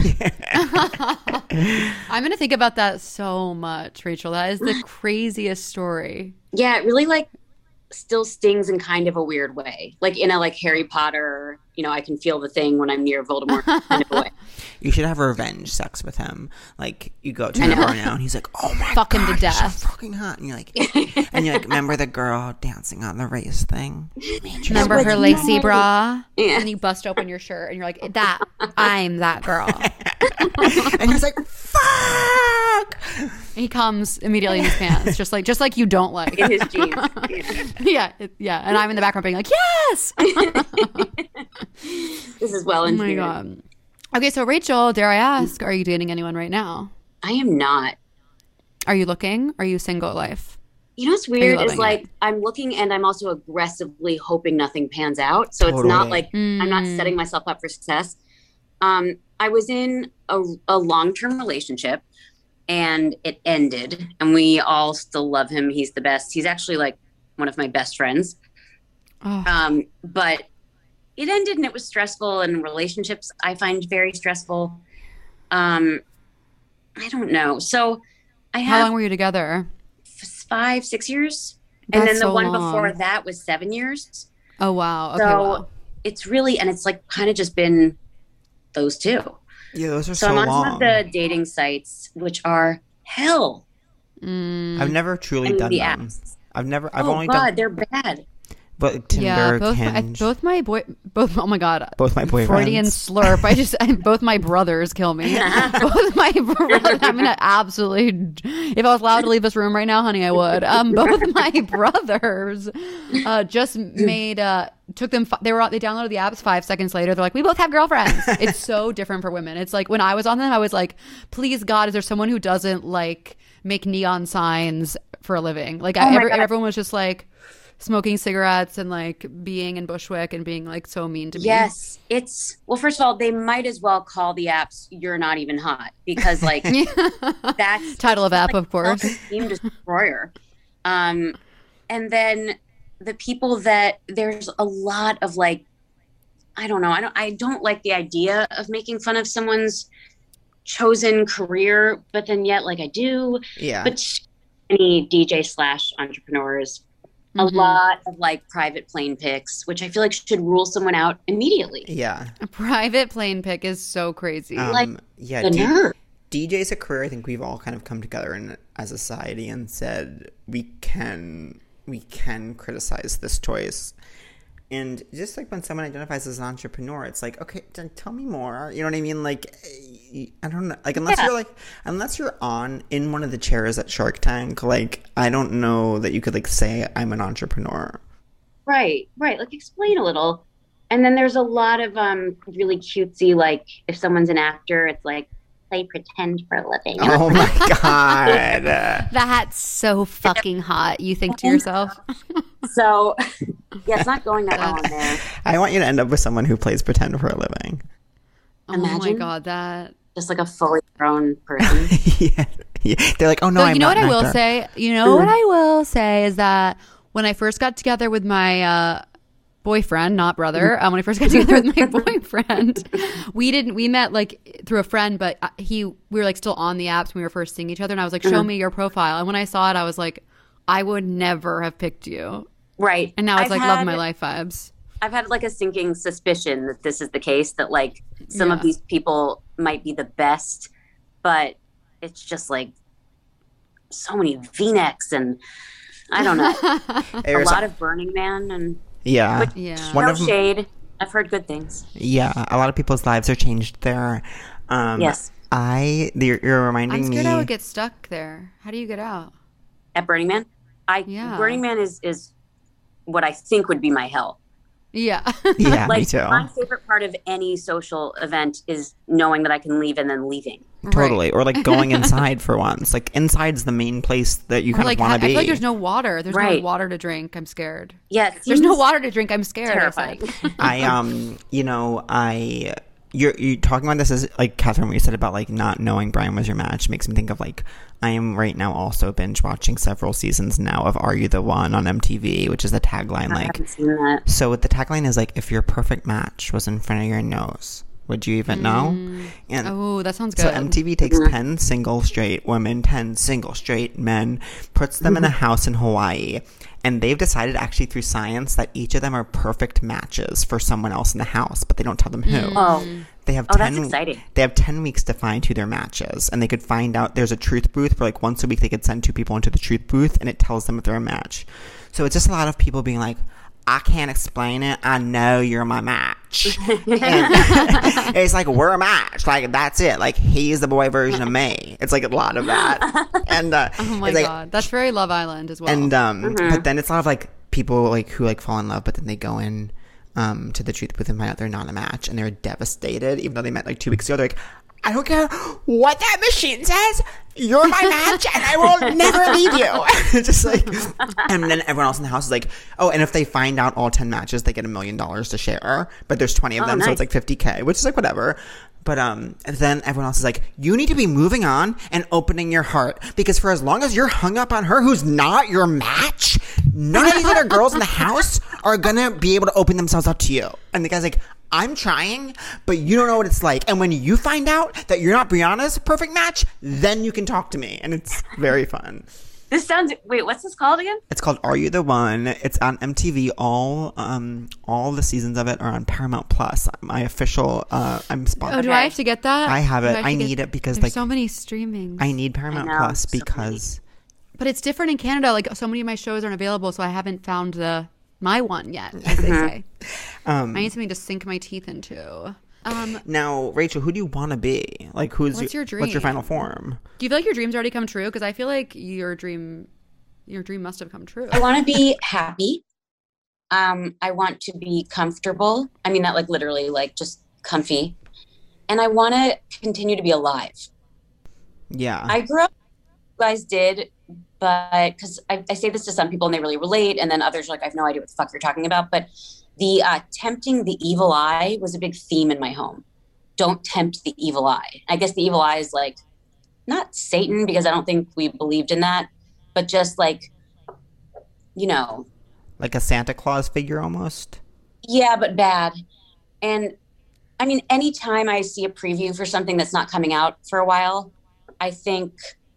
I'm going to think about that so much, Rachel. That is the craziest story. Yeah, it really like still stings in kind of a weird way. Like in a like Harry Potter, you know, I can feel the thing when I'm near Voldemort kind of a way. You should have revenge sex with him. Like you go to the bar now and he's like, oh my Fuck God, him to death. You're so fucking hot. And you're like, and you're like, remember the girl dancing on the race thing? Remember her lacy bra? Yeah. And you bust open your shirt and you're like, that, I'm that girl. And he's like, fuck. And he comes immediately in his pants, just like just like you don't like. In his jeans. Yeah, yeah, it, yeah. And I'm in the background being like, yes. This is well Oh my engineered. God. Okay, so Rachel, dare I ask, are you dating anyone right now? I am not. Are you looking? Are you single life? You know what's weird is loving like it? I'm looking and I'm also aggressively hoping nothing pans out. So it's Totally. not like I'm not Mm. setting myself up for success. Um, I was in a, a long-term relationship and it ended, and we all still love him. He's the best. He's actually like one of my best friends. Oh. Um, but it ended and it was stressful, and relationships I find very stressful. Um, I don't know. So I How have long were you together? f- five, six years. And That's then the so one long. before that was seven years. Oh, wow. Okay, so wow. it's really, and it's like kind of just been those two. Yeah, those are So, so, I'm on long. some of the dating sites, which are hell. Mm. I've never truly And done the them. apps. I've never. I've oh only God, done. they're bad. But Tinder, Yeah, both my, I- Hinge, both my boy, both oh my god, both my boyfriends. Freudian slurp. I just I, both my brothers kill me. Both my brothers. I'm gonna absolutely. If I was allowed to leave this room right now, honey, I would. Um, both my brothers, uh, just made uh took them. They were they downloaded the apps. Five seconds later, they're like, we both have girlfriends. It's so different for women. It's like when I was on them, I was like, please God, is there someone who doesn't like make neon signs for a living? Like Oh I, my every, God. everyone was just like. Smoking cigarettes and like being in Bushwick and being like so mean to me. Yes, it's well. First of all, they might as well call the apps "You're Not Even Hot" because, like, that's Title of app, like, of course. self-esteem destroyer. Um, and then the people that there's a lot of like, I don't know. I don't. I don't like the idea of making fun of someone's chosen career, but then yet, like, I do. Yeah. But any D J slash entrepreneurs. A Mhm. lot of like private plane pics, which I feel like should rule someone out immediately. yeah. A private plane pic is so crazy. Um, Like, yeah. The D- nerve. D J's a career I think we've all kind of come together in as a society and said we can we can criticize this choice. And just like when someone identifies as an entrepreneur, it's like, okay, then tell me more. You know what I mean? Like, I don't know. Like, unless Yeah. you're like, unless you're on in one of the chairs at Shark Tank, like, I don't know that you could like say I'm an entrepreneur. Right, right. Like explain a little. And then there's a lot of um really cutesy, like if someone's an actor, it's like play pretend for a living. Oh my god. That's so fucking hot. You think to yourself. So yeah, it's not going that well in there. I want you to end up with someone who plays pretend for a living. Oh my Imagine. god, that. Just like a fully grown person. yeah. yeah. They're like, oh no, So I'm you know not what I an will actor. say? You know what I will say is that when I first got together with my uh, boyfriend, not brother, um, when I first got together with my boyfriend, we didn't. We met like through a friend, but uh, he we were like still on the apps when we were first seeing each other, and I was like, "Show me your profile." And when I saw it, I was like, "I would never have picked you." Right. And now it's I've like love had- my life vibes. I've had like a sinking suspicion that this is the case, that like some of Yeah. these people might be the best, but it's just like so many V-necks and I don't know. a There's- lot of Burning Man and Yeah. But- Yeah. One no of 'em- shade. I've heard good things. Yeah, a lot of people's lives are changed there. Um, Yes. I you're, you're reminding I'm scared me. I would get stuck there. How do you get out? At Burning Man, I Yeah. Burning Man is is what I think would be my hell. Yeah. yeah, me Like too. my favorite part of any social event is knowing that I can leave and then leaving. Totally, or like going inside for once. Like inside's the main place that you Or kind like of want ha- to I be. feel like there's no water. There's Right. no water to drink. I'm scared. Yeah, it There's no seems water to drink. I'm scared. I said. Terrifying. I um, you know, I you're you talking about this as like Catherine, what you said about like not knowing Brian was your match makes me think of like I am right now also binge watching several seasons now of Are You the One on M T V, which is the tagline I like. haven't seen that. So the tagline is like, if your perfect match was in front of your nose, would you even know? And Oh, that sounds good. so M T V takes ten single straight women, ten single straight men, puts them in a house in Hawaii, and they've decided actually through science that each of them are perfect matches for someone else in the house, but they don't tell them who. Oh, They have Oh, ten. that's exciting. They have ten weeks to find who their match is, and they could find out. There's a truth booth where, like, once a week they could send two people into the truth booth, and it tells them if they're a match. So it's just a lot of people being like, "I can't explain it. I know you're my match." And it's like we're a match. Like that's it. Like he's the boy version of me. It's like a lot of that. And uh, Oh my it's like, god, that's very Love Island as well. and um, but then it's a lot of like people like who like fall in love, but then they go in um to the truth booth and find out they're not a match, and they're devastated, even though they met like two weeks ago. They're like, I don't care what that machine says. You're my match, and I will never leave you. Just like, and then everyone else in the house is like, oh, and if they find out all ten matches, they get a million dollars to share. But there's twenty of Oh, them, so nice. it's like fifty k, which is like whatever. But um, and then everyone else is like, you need to be moving on and opening your heart, because for as long as you're hung up on her, who's not your match, none of these other girls in the house are gonna be able to open themselves up to you. And the guy's like, I'm trying, but you don't know what it's like. And when you find out that you're not Brianna's perfect match, then you can talk to me. And it's very fun. this sounds. Wait, what's this called again? It's called Are You the One? It's on M T V. All um all the seasons of it are on Paramount Plus. My official uh I'm sponsored. oh, do I have to get that? I have Do it. have I to get- need it because, there's like, so many streamings. I need Paramount I know, Plus so because but it's different in Canada. Like so many of my shows aren't available, so I haven't found the my one yet, as they say. Um, I need something to sink my teeth into. Um, now, Rachel, who do you want to be? Like, who's What's your What's your dream? final form? do you feel like your dreams already come true? Because I feel like your dream, your dream must have come true. I want to be happy. Um, I want to be comfortable. I mean that like literally, like just comfy. And I want to continue to be alive. Yeah. I grew up, you guys did, but because I, I say this to some people and they really relate, and then others are like, I have no idea what the fuck you're talking about. But the uh, tempting the evil eye was a big theme in my home. Don't tempt the evil eye. I guess the evil eye is like, not Satan, because I don't think we believed in that, but just like, you know. Like a Santa Claus figure almost? Yeah, but bad. And I mean, anytime I see a preview for something that's not coming out for a while, I think,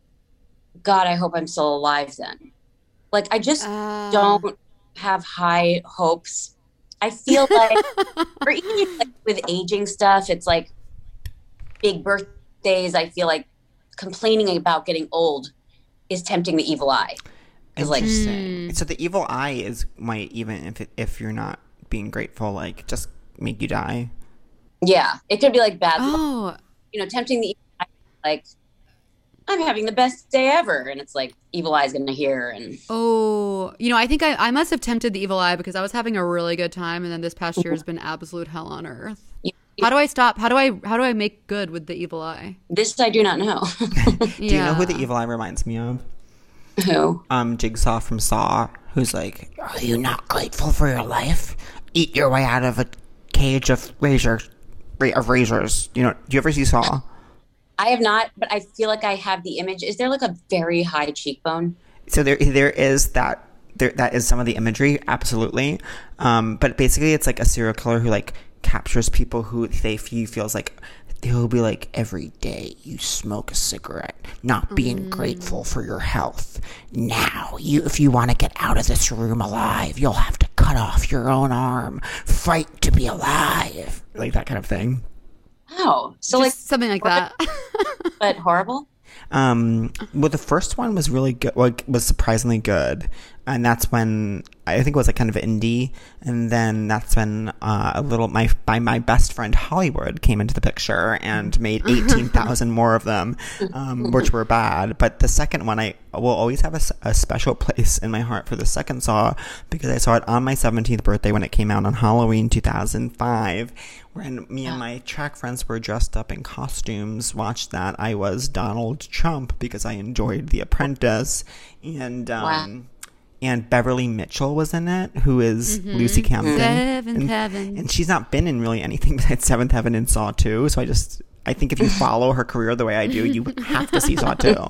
God, I hope I'm still alive then. Like, I just Uh. don't have high hopes. I feel like, or even like with aging stuff, it's like big birthdays. I feel like complaining about getting old is tempting the evil eye. It's like, Interesting. So the evil eye is might, even if it, if you're not being grateful, like just make you die. yeah, it could be like bad, Oh, you know, tempting the evil eye, like, I'm having the best day ever. And it's like, evil eye's going to hear. And oh, you know, I think I, I must have tempted the evil eye because I was having a really good time, and then this past year has been absolute hell on earth. you- How do I stop? How do I how do I make good with the evil eye? this I do not know. Do you know who the evil eye reminds me of? Who? Um, Jigsaw from Saw, who's like, "Are you not grateful for your life? Eat your way out of a cage of razor, ra- of razors." You know, do you ever see Saw? I have not, but I feel like I have the image. Is there like a very high cheekbone? So there, there is that. There, that is some of the imagery, absolutely. Um, but basically, it's like a serial killer who like captures people who they he feels like he'll be like, every day you smoke a cigarette, not being grateful for your health. Now, you if you want to get out of this room alive, you'll have to cut off your own arm. Fight to be alive, like that kind of thing. Oh, so Just like, something like that. but horrible. Um, well, the first one was really good. Well, was surprisingly good, and that's when I think it was like kind of indie, and then that's when uh, a little my by my best friend Hollywood came into the picture and made eighteen thousand more of them, um, which were bad. But the second one, I will always have a, s- a special place in my heart for the second Saw because I saw it on my seventeenth birthday when it came out on Halloween two thousand five. When me and my track friends were dressed up in costumes, watched that. I was Donald Trump because I enjoyed The Apprentice, and um, Wow. and Beverly Mitchell was in it, who is Lucy Camden. Seventh and, Heaven. and she's not been in really anything besides Seventh Heaven and Saw two. So I just, I think if you follow her career the way I do, you have to see Saw two.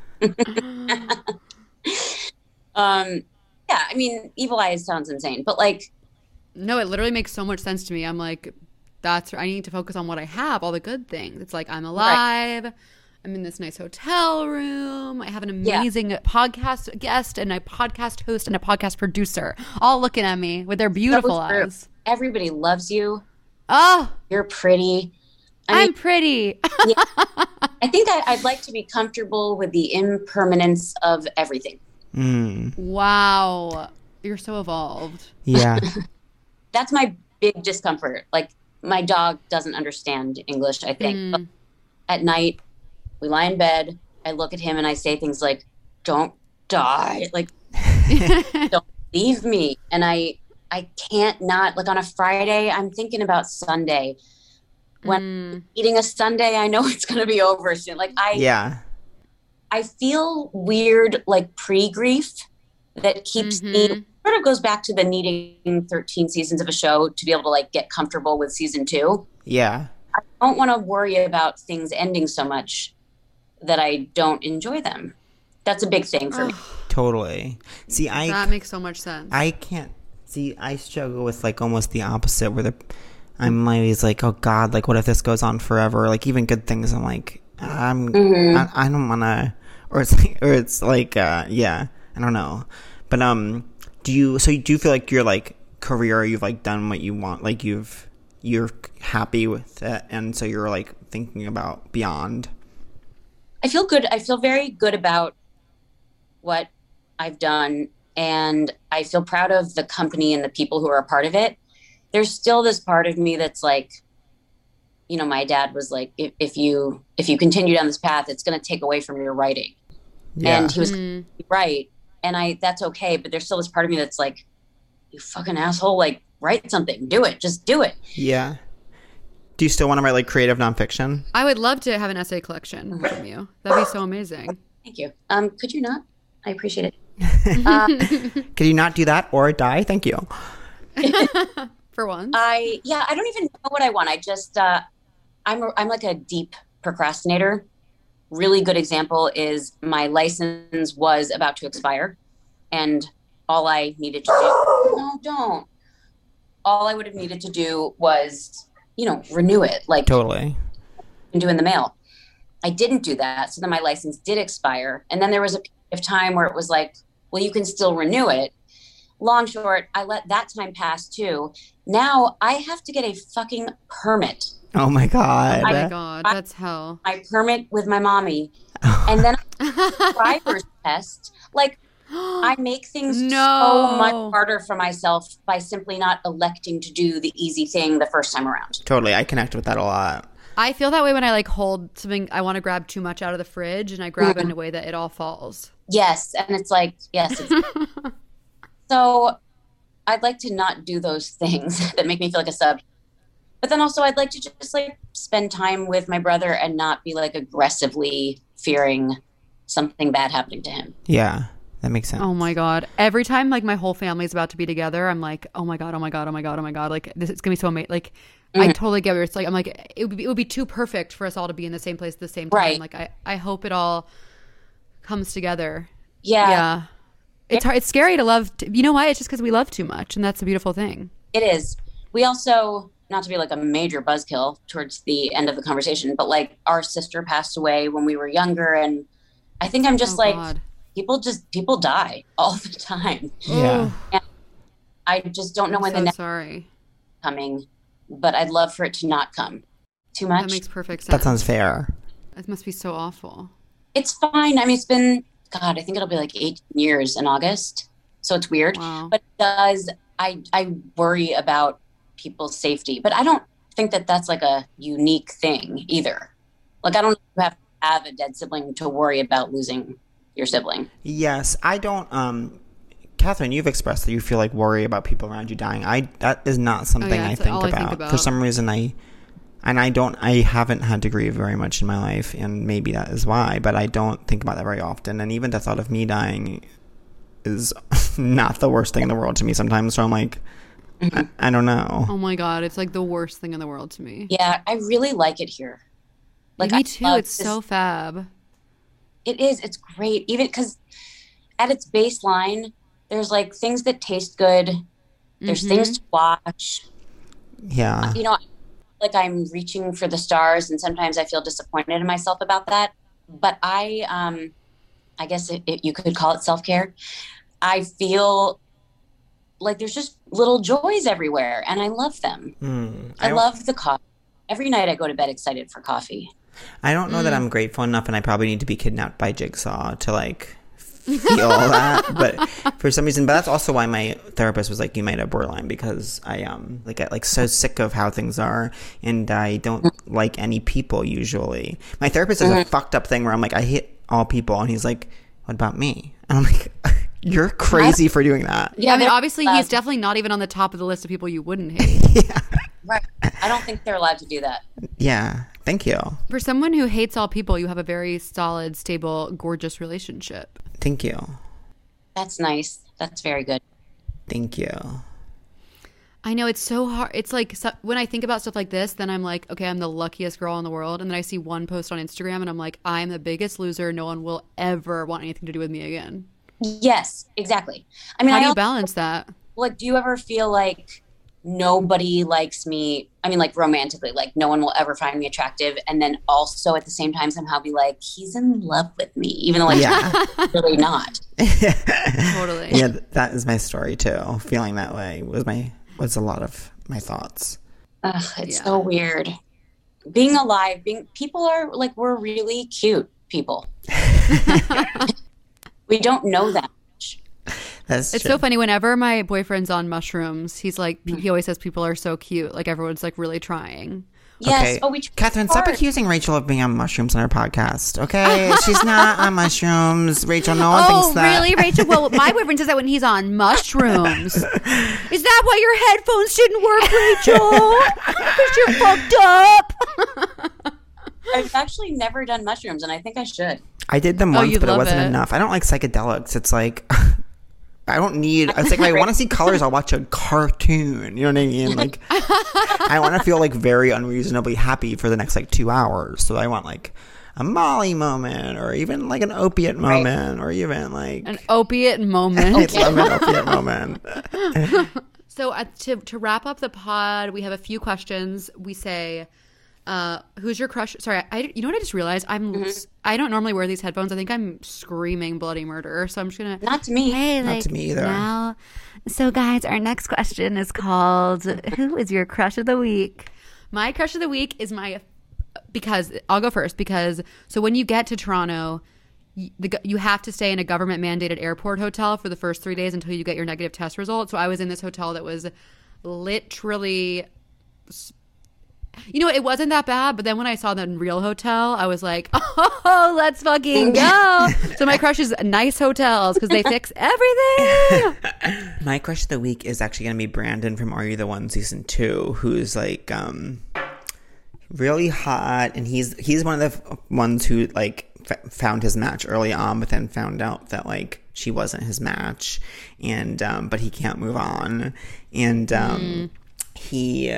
Um, yeah, I mean, evil eye sounds insane, but like, No, it literally makes so much sense to me. I'm like, that's I need to focus on what I have, all the good things. It's like I'm alive. I'm in this nice hotel room. I have an Yeah. amazing podcast guest and a podcast host and a podcast producer all looking at me with their beautiful so true. eyes. Everybody loves you. Oh, You're pretty. I I'm mean, pretty. I think I, I'd like to be comfortable with the impermanence of everything. Mm, Wow. You're so evolved. yeah. That's my big discomfort. Like, my dog doesn't understand English, I think. Mm. But at night, we lie in bed. I look at him and I say things like, "Don't die. Like, don't leave me." And I, I can't not, like, on a Friday, I'm thinking about Sunday. When Mm. eating a Sunday, I know it's going to be over soon. Like, I, Yeah. I feel weird, like pre-grief that keeps me, Mhm. sort of goes back to the needing thirteen seasons of a show to be able to like get comfortable with season two. Yeah. I don't want to worry about things ending so much that I don't enjoy them. That's a big thing for me. Totally. See, I That makes so much sense. I can't see. I struggle with like almost the opposite, where the I'm always like, oh God, like what if this goes on forever? Like even good things, I'm like, I'm Mm-hmm. I, I don't want to, or it's like, or it's like, uh, yeah, I don't know, but um, do you? So you do feel like your like career, you've like done what you want, like you've you're happy with it, and so you're like thinking about beyond. I feel good. I feel very good about what I've done. and I feel proud of the company and the people who are a part of it. There's still this part of me that's like, you know, my dad was like, if, if you if you continue down this path, it's going to take away from your writing. Yeah. And he was Mm. right. And I, that's okay. But there's still this part of me that's like, you fucking asshole, like write something, do it, just do it. Yeah. Do you still want to write like creative nonfiction? I would love to have an essay collection from you. That'd be so amazing. Thank you. Um, could you not? I appreciate it. Uh, Could you not do that or die? Thank you. For once. I, yeah, I don't even know what I want. I just, uh, I'm, a, I'm like a deep procrastinator. Really good example is my license was about to expire, and all I needed to do, no, don't. All I would have needed to do was, you know, renew it, like Totally. and do in the mail. I didn't do that. So then my license did expire. And then there was a period of time where it was like, well, you can still renew it. Long short, I let that time pass too. Now I have to get a fucking permit. Oh my God. Oh my God, that's hell. My permit with my mommy. And then a driver's test. Like, I make things No. so much harder for myself by simply not electing to do the easy thing the first time around. Totally. I connect with that a lot. I feel that way when I like hold something I want to grab too much out of the fridge and I grab it in a way that it all falls. Yes. And it's like, yes. It's so I'd like to not do those things that make me feel like a sub. But then also I'd like to just like spend time with my brother and not be like aggressively fearing something bad happening to him. Yeah. That makes sense. Oh my God. Every time like my whole family's about to be together, I'm like, oh my God, oh my God, oh my God, oh my God. Like this is going to be so amazing. Like I totally get where it's like, I'm like, it would be, it would be too perfect for us all to be in the same place at the same time. Right. Like I, I hope it all comes together. Yeah, Yeah. It's hard. It's scary to love. T- you know why? It's just because we love too much. And that's a beautiful thing. it is. We also, not to be like a major buzzkill towards the end of the conversation, but like our sister passed away when we were younger. And I think I'm just Oh, like, God. people just, people die all the time. Yeah. I just don't know I'm when so the next sorry. coming, but I'd love for it to not come too much. That makes perfect sense. That sounds fair. It must be so awful. It's fine. I mean, it's been, God, I think it'll be like eight years in August. So it's weird, Wow. but it does, I, I worry about people's safety, but I don't think that that's like a unique thing either. Like, I don't have to have a dead sibling to worry about losing your sibling. Yes. I don't, um, Catherine, you've expressed that you feel like worry about people around you dying. I, that is not something yeah, I it's think all I about. think about. For some reason, I, and I don't, I haven't had to grieve very much in my life, and maybe that is why, but I don't think about that very often. And even the thought of me dying is not the worst thing in the world to me sometimes. So I'm like, I, I don't know. Oh my God. It's like the worst thing in the world to me. Yeah, I really like it here. Like, me I too. love It's this- so fab. It is. It's great. Even because at its baseline, there's like things that taste good. There's Mhm. things to watch. Yeah. You know, like I'm reaching for the stars, and sometimes I feel disappointed in myself about that. But I, um, I guess it, it, you could call it self-care. I feel like there's just little joys everywhere, and I love them. Hmm. I love the coffee. Every night I go to bed excited for coffee. I don't know that Mm. I'm grateful enough, and I probably need to be kidnapped by Jigsaw to like feel that. But for some reason, but that's also why my therapist was like, "You might have borderline," because I um like get like so sick of how things are, and I don't like any people usually. My therapist does a fucked up thing where I'm like, I hate all people, and he's like, "What about me?" And I'm like, "You're crazy for doing that." Yeah, I mean, they're obviously, allowed he's to- definitely not even on the top of the list of people you wouldn't hate. Right. I don't think they're allowed to do that. Yeah. Thank you. For someone who hates all people, you have a very solid, stable, gorgeous relationship. Thank you. That's nice. That's very good. Thank you. I know it's so hard. It's like so, when I think about stuff like this, then I'm like, okay, I'm the luckiest girl in the world. And then I see one post on Instagram and I'm like, I'm the biggest loser. No one will ever want anything to do with me again. Yes, exactly. I mean, How I do you also, balance that? like, do you ever feel like nobody likes me? I mean, like romantically, like no one will ever find me attractive. And then also at the same time somehow be like, he's in love with me, even though like Yeah. he's really not. Totally. Yeah, th- that is my story too. Feeling that way was my was a lot of my thoughts. Ugh, it's Yeah. so weird. Being alive, being people are like, we're really cute people. We don't know that much. That's It's true. so funny. Whenever my boyfriend's on mushrooms, he's like, he always says people are so cute. Like everyone's like really trying. Yes. Okay. Oh, we tried Catherine, stop hard. accusing Rachel of being on mushrooms on her podcast. Okay, she's not on mushrooms. Rachel, no one Oh, thinks that. really, Rachel? Well, my boyfriend says that when he's on mushrooms. Is that why your headphones didn't work, Rachel? Because you're fucked up. I've actually never done mushrooms, and I think I should. I did them Oh, once, you but it love wasn't it. enough. I don't like psychedelics. It's like I don't need. It's like if I want to see colors, I'll watch a cartoon. You know what I mean? Like I want to feel like very unreasonably happy for the next like two hours. So I want like a Molly moment, or even like an opiate moment, or even like An opiate moment. I love an opiate moment. So uh, to to wrap up the pod, we have a few questions. We say, uh, "Who's your crush?" Sorry, I you know what I just realized? I'm Mm-hmm. I don't normally wear these headphones. I think I'm screaming bloody murder. So I'm just gonna. Not to me. Hey, Not like, to me either. Now, so guys, our next question is called "Who is your crush of the week?" My crush of the week is my because I'll go first because so when you get to Toronto. You, the, you have to stay in a government mandated airport hotel for the first three days until you get your negative test result. So I was in this hotel that was literally, you know, it wasn't that bad. But then when I saw the real hotel, I was like, oh, let's fucking go. So my crush is nice hotels because they fix everything. My crush of the week is actually going to be Brandon from Are You the One season two, who's like um really hot, and he's he's one of the f- ones who like f- found his match early on, but then found out that like she wasn't his match, and um but he can't move on, and um Mm. he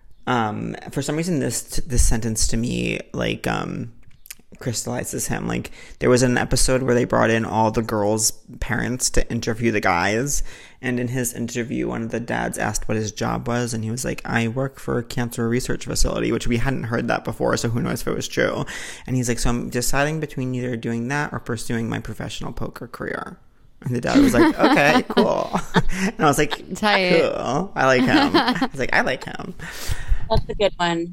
um for some reason this this sentence to me like um crystallizes him. Like there was an episode where they brought in all the girls' parents to interview the guys, and in his interview one of the dads asked what his job was, and he was like, I work for a cancer research facility, which we hadn't heard that before, so who knows if it was true. And he's like, so I'm deciding between either doing that or pursuing my professional poker career. And the dad was like, okay, cool. And I was like, Tight. cool, I like him. I was like, I like him. That's a good one.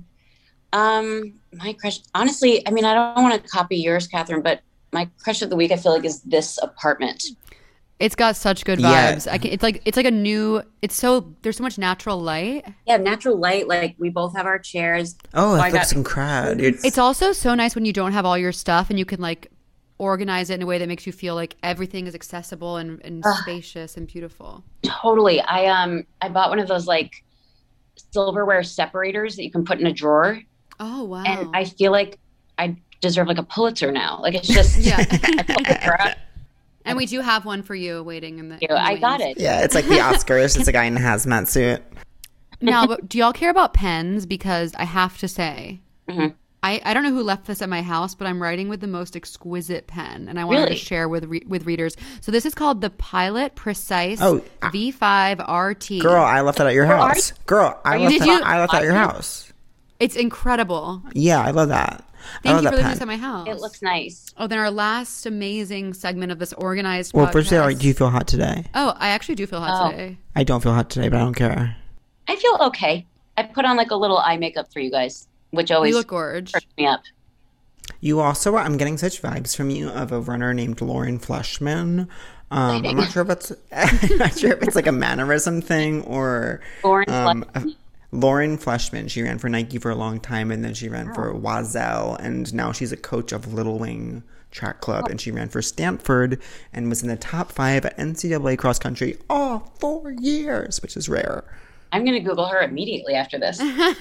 Um, my crush, honestly, I mean, I don't want to copy yours, Catherine, but my crush of the week, I feel like, is this apartment. It's got such good Yeah. vibes. I can, it's like it's like a new. It's so there's so much natural light. Yeah, natural light. Like we both have our chairs. Oh, I that looks got- incredible. It's, It's also so nice when you don't have all your stuff and you can like organize it in a way that makes you feel like everything is accessible and, and spacious and beautiful. Totally. I um I bought one of those like silverware separators that you can put in a drawer, Oh wow! and I feel like I deserve like a Pulitzer now. Like it's just Yeah. I pulled it for us. And we do have one for you waiting in the. in the I got wings. it. yeah, it's like the Oscars. It's a guy in a hazmat suit. Now, but do y'all care about pens? Because I have to say, Mhm. I, I don't know who left this at my house, but I'm writing with the most exquisite pen, and I wanted Really? to share with re- with readers. So this is called the Pilot Precise Oh, uh, V five R T. Girl, I left that at your Girl, are house. Girl, I you- left Did that. you- I left that at your I- house. It's incredible. Yeah, I love that. I Thank love you that for leaving pen. this at my house. It looks nice. Oh, then our last amazing segment of this organized Well, podcast. first of all, do you feel hot today? Oh, I actually do feel hot Oh. today. I don't feel hot today, but I don't care. I feel okay. I put on like a little eye makeup for you guys, which always You look gorge. perks me up. You also, I'm getting such vibes from you of a runner named Lauren Fleshman. Um, I'm not sure if it's, I'm not sure if it's like a mannerism thing or Lauren um, Fleshman? Lauren Fleshman. She ran for Nike for a long time, and then she ran for Wazell, and now she's a coach of Little Wing Track Club, and she ran for Stanford and was in the top five at N C double A cross country all four years, which is rare. I'm gonna Google her immediately after this.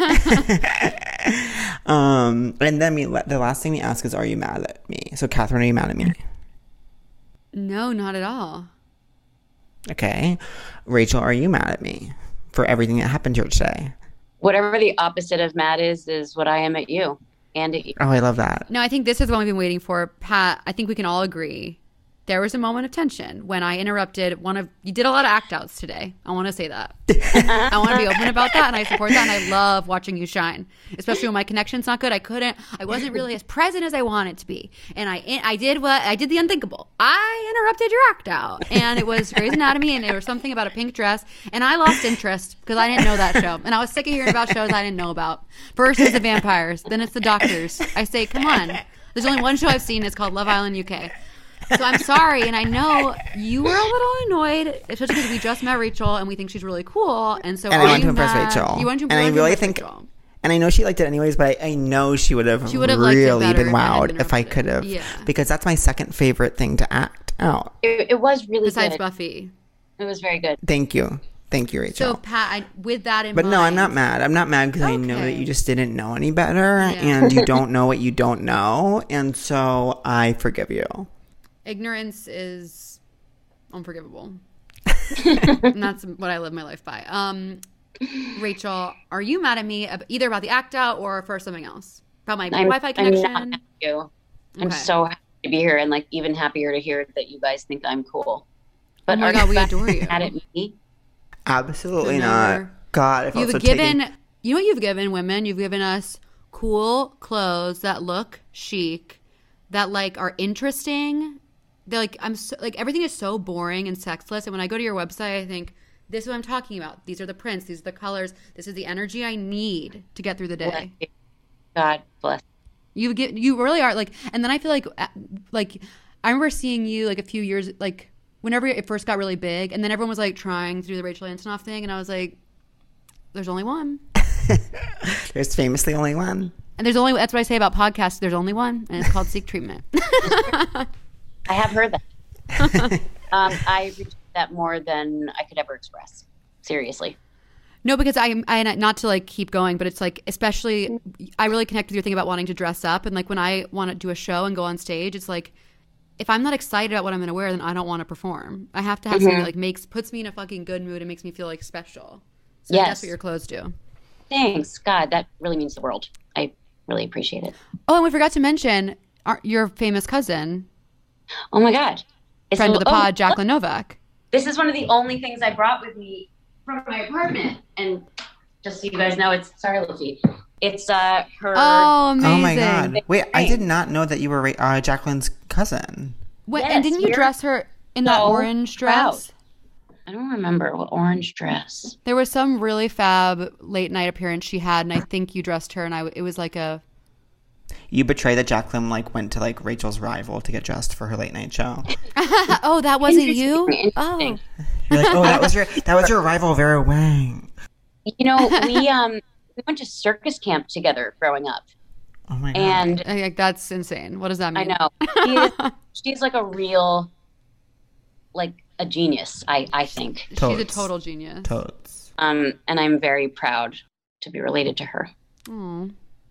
Um, and then we, the last thing we ask is, are you mad at me? So, Catherine, are you mad at me? No, not at all. Okay. Rachel, are you mad at me for everything that happened here today? Whatever the opposite of mad is, is what I am at you and at you. Oh, I love that. No, I think this is what we've been waiting for. Pat, I think we can all agree. There was a moment of tension when I interrupted one of you did a lot of act outs today. I want to say that. I want to be open about that, and I support that, and I love watching you shine. Especially when my connection's not good. I couldn't I wasn't really as present as I wanted to be. And I I did what I did the unthinkable. I interrupted your act out. And it was Grey's Anatomy, and there was something about a pink dress, and I lost interest because I didn't know that show. And I was sick of hearing about shows I didn't know about. First it's the vampires, then it's the doctors. I say, come on. There's only one show I've seen, it's called Love Island U K. So I'm sorry, and I know you were a little annoyed, especially because we just met Rachel and we think she's really cool, and so And are I want you to impress mad? Rachel. You want to and I really really impress think, Rachel. and I know she liked it anyways, but I, I know she would have She would have liked it really better been if it had wowed been if I repeated. could have, Yeah. because that's my second favorite thing to act out. It, it was really Besides good. Buffy. It was very good. Thank you, thank you, Rachel. So Pat, I, with that in But mind, no, I'm not mad. I'm not mad because I know that Okay. you just didn't know any better, Yeah. and you don't know what you don't know, and so I forgive you. Ignorance is unforgivable. And that's what I live my life by. Um, Rachel, are you mad at me ab- either about the act out or for something else? About my I'm, Wi-Fi I'm connection? not mad at you. I'm Okay. so happy to be here, and like even happier to hear that you guys think I'm cool. But Oh my are God, you we guys adore you. mad at me? Absolutely Could not. never. God, I felt You've so given, taken. you know what you've given women? You've given us cool clothes that look chic, that like are interesting. They're like, I'm so, like, everything is so boring and sexless. And when I go to your website, I think, this is what I'm talking about. These are the prints. These are the colors. This is the energy I need to get through the Bless day. you. God bless. You get, you really are like, and then I feel like, uh, like, I remember seeing you like a few years, like, whenever it first got really big, and then everyone was like trying to do the Rachel Antonoff thing, and I was like, there's only one. There's famously only one. And there's only, that's what I say about podcasts, there's only one, and it's called Seek Treatment. I have heard that. um, I reject that more than I could ever express. Seriously. No, because I, I, not to like keep going, but it's like, especially, I really connect with your thing about wanting to dress up. And like when I want to do a show and go on stage, it's like, if I'm not excited about what I'm going to wear, then I don't want to perform. I have to have something that like makes, puts me in a fucking good mood and makes me feel like special. So Yes. that's what your clothes do. Thanks. God, that really means the world. I really appreciate it. Oh, and we forgot to mention our, your famous cousin, Oh my God. It's friend a- of the oh, pod, Jacqueline Novak. This is one of the only things I brought with me from my apartment. And just so you guys know, it's sorry, Luffy. It's uh her. Oh, amazing. Oh my God. Wait, I did not know that you were Ra- uh, Jacqueline's cousin. Wait, Yes, and didn't you we're dress her in that so orange dress? I don't remember what orange dress. There was some really fab late night appearance she had, and I think you dressed her, and I it was like a You betrayed that Jacqueline like went to like Rachel's rival to get dressed for her late night show. oh that wasn't you. Interesting, Oh, interesting. You're like, oh, that was your that was your rival Vera Wang. You know, we um we went to circus camp together growing up, Oh my God. and I- like, that's insane. What does that I mean? know she is, she's like a real, like a genius. I I think. She's a Totes. total genius. Totes. Um, and I'm very proud to be related to her. Aw.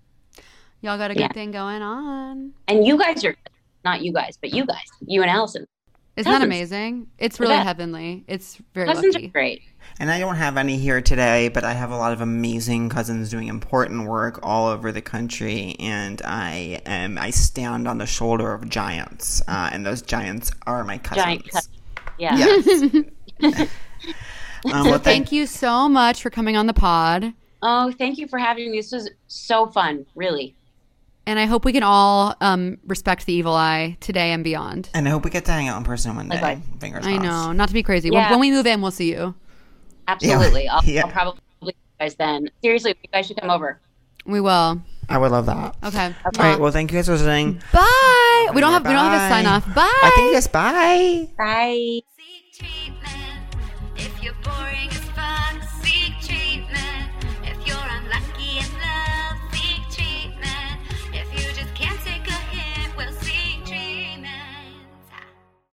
Y'all got a good Yeah. thing going on. And you guys are not you guys, but you guys, you and Allison. Isn't that Cousins. amazing? It's really Yeah. heavenly. It's very Cousins lucky. are great. And I don't have any here today, but I have a lot of amazing cousins doing important work all over the country, and I am I stand on the shoulder of giants, uh, and those giants are my cousins. Giant cousins. Yeah. Yes. um, well, Thank you so much for coming on the pod. Oh, thank you for having me. This was so fun, really. And I hope we can all um, respect the evil eye today and beyond. And I hope we get to hang out in person one day. Likewise. Fingers I crossed. know, not to be crazy. Yeah. When, when we move in, we'll see you. Absolutely. I'll, Yeah. I'll probably see you guys then. Seriously, you guys should come over. We will. I would love that. Okay. All right. Well, thank you guys for listening. Bye. We don't have we don't have to Bye. sign off. Bye. I think yes. Bye. Bye. Seek treatment if you're boring as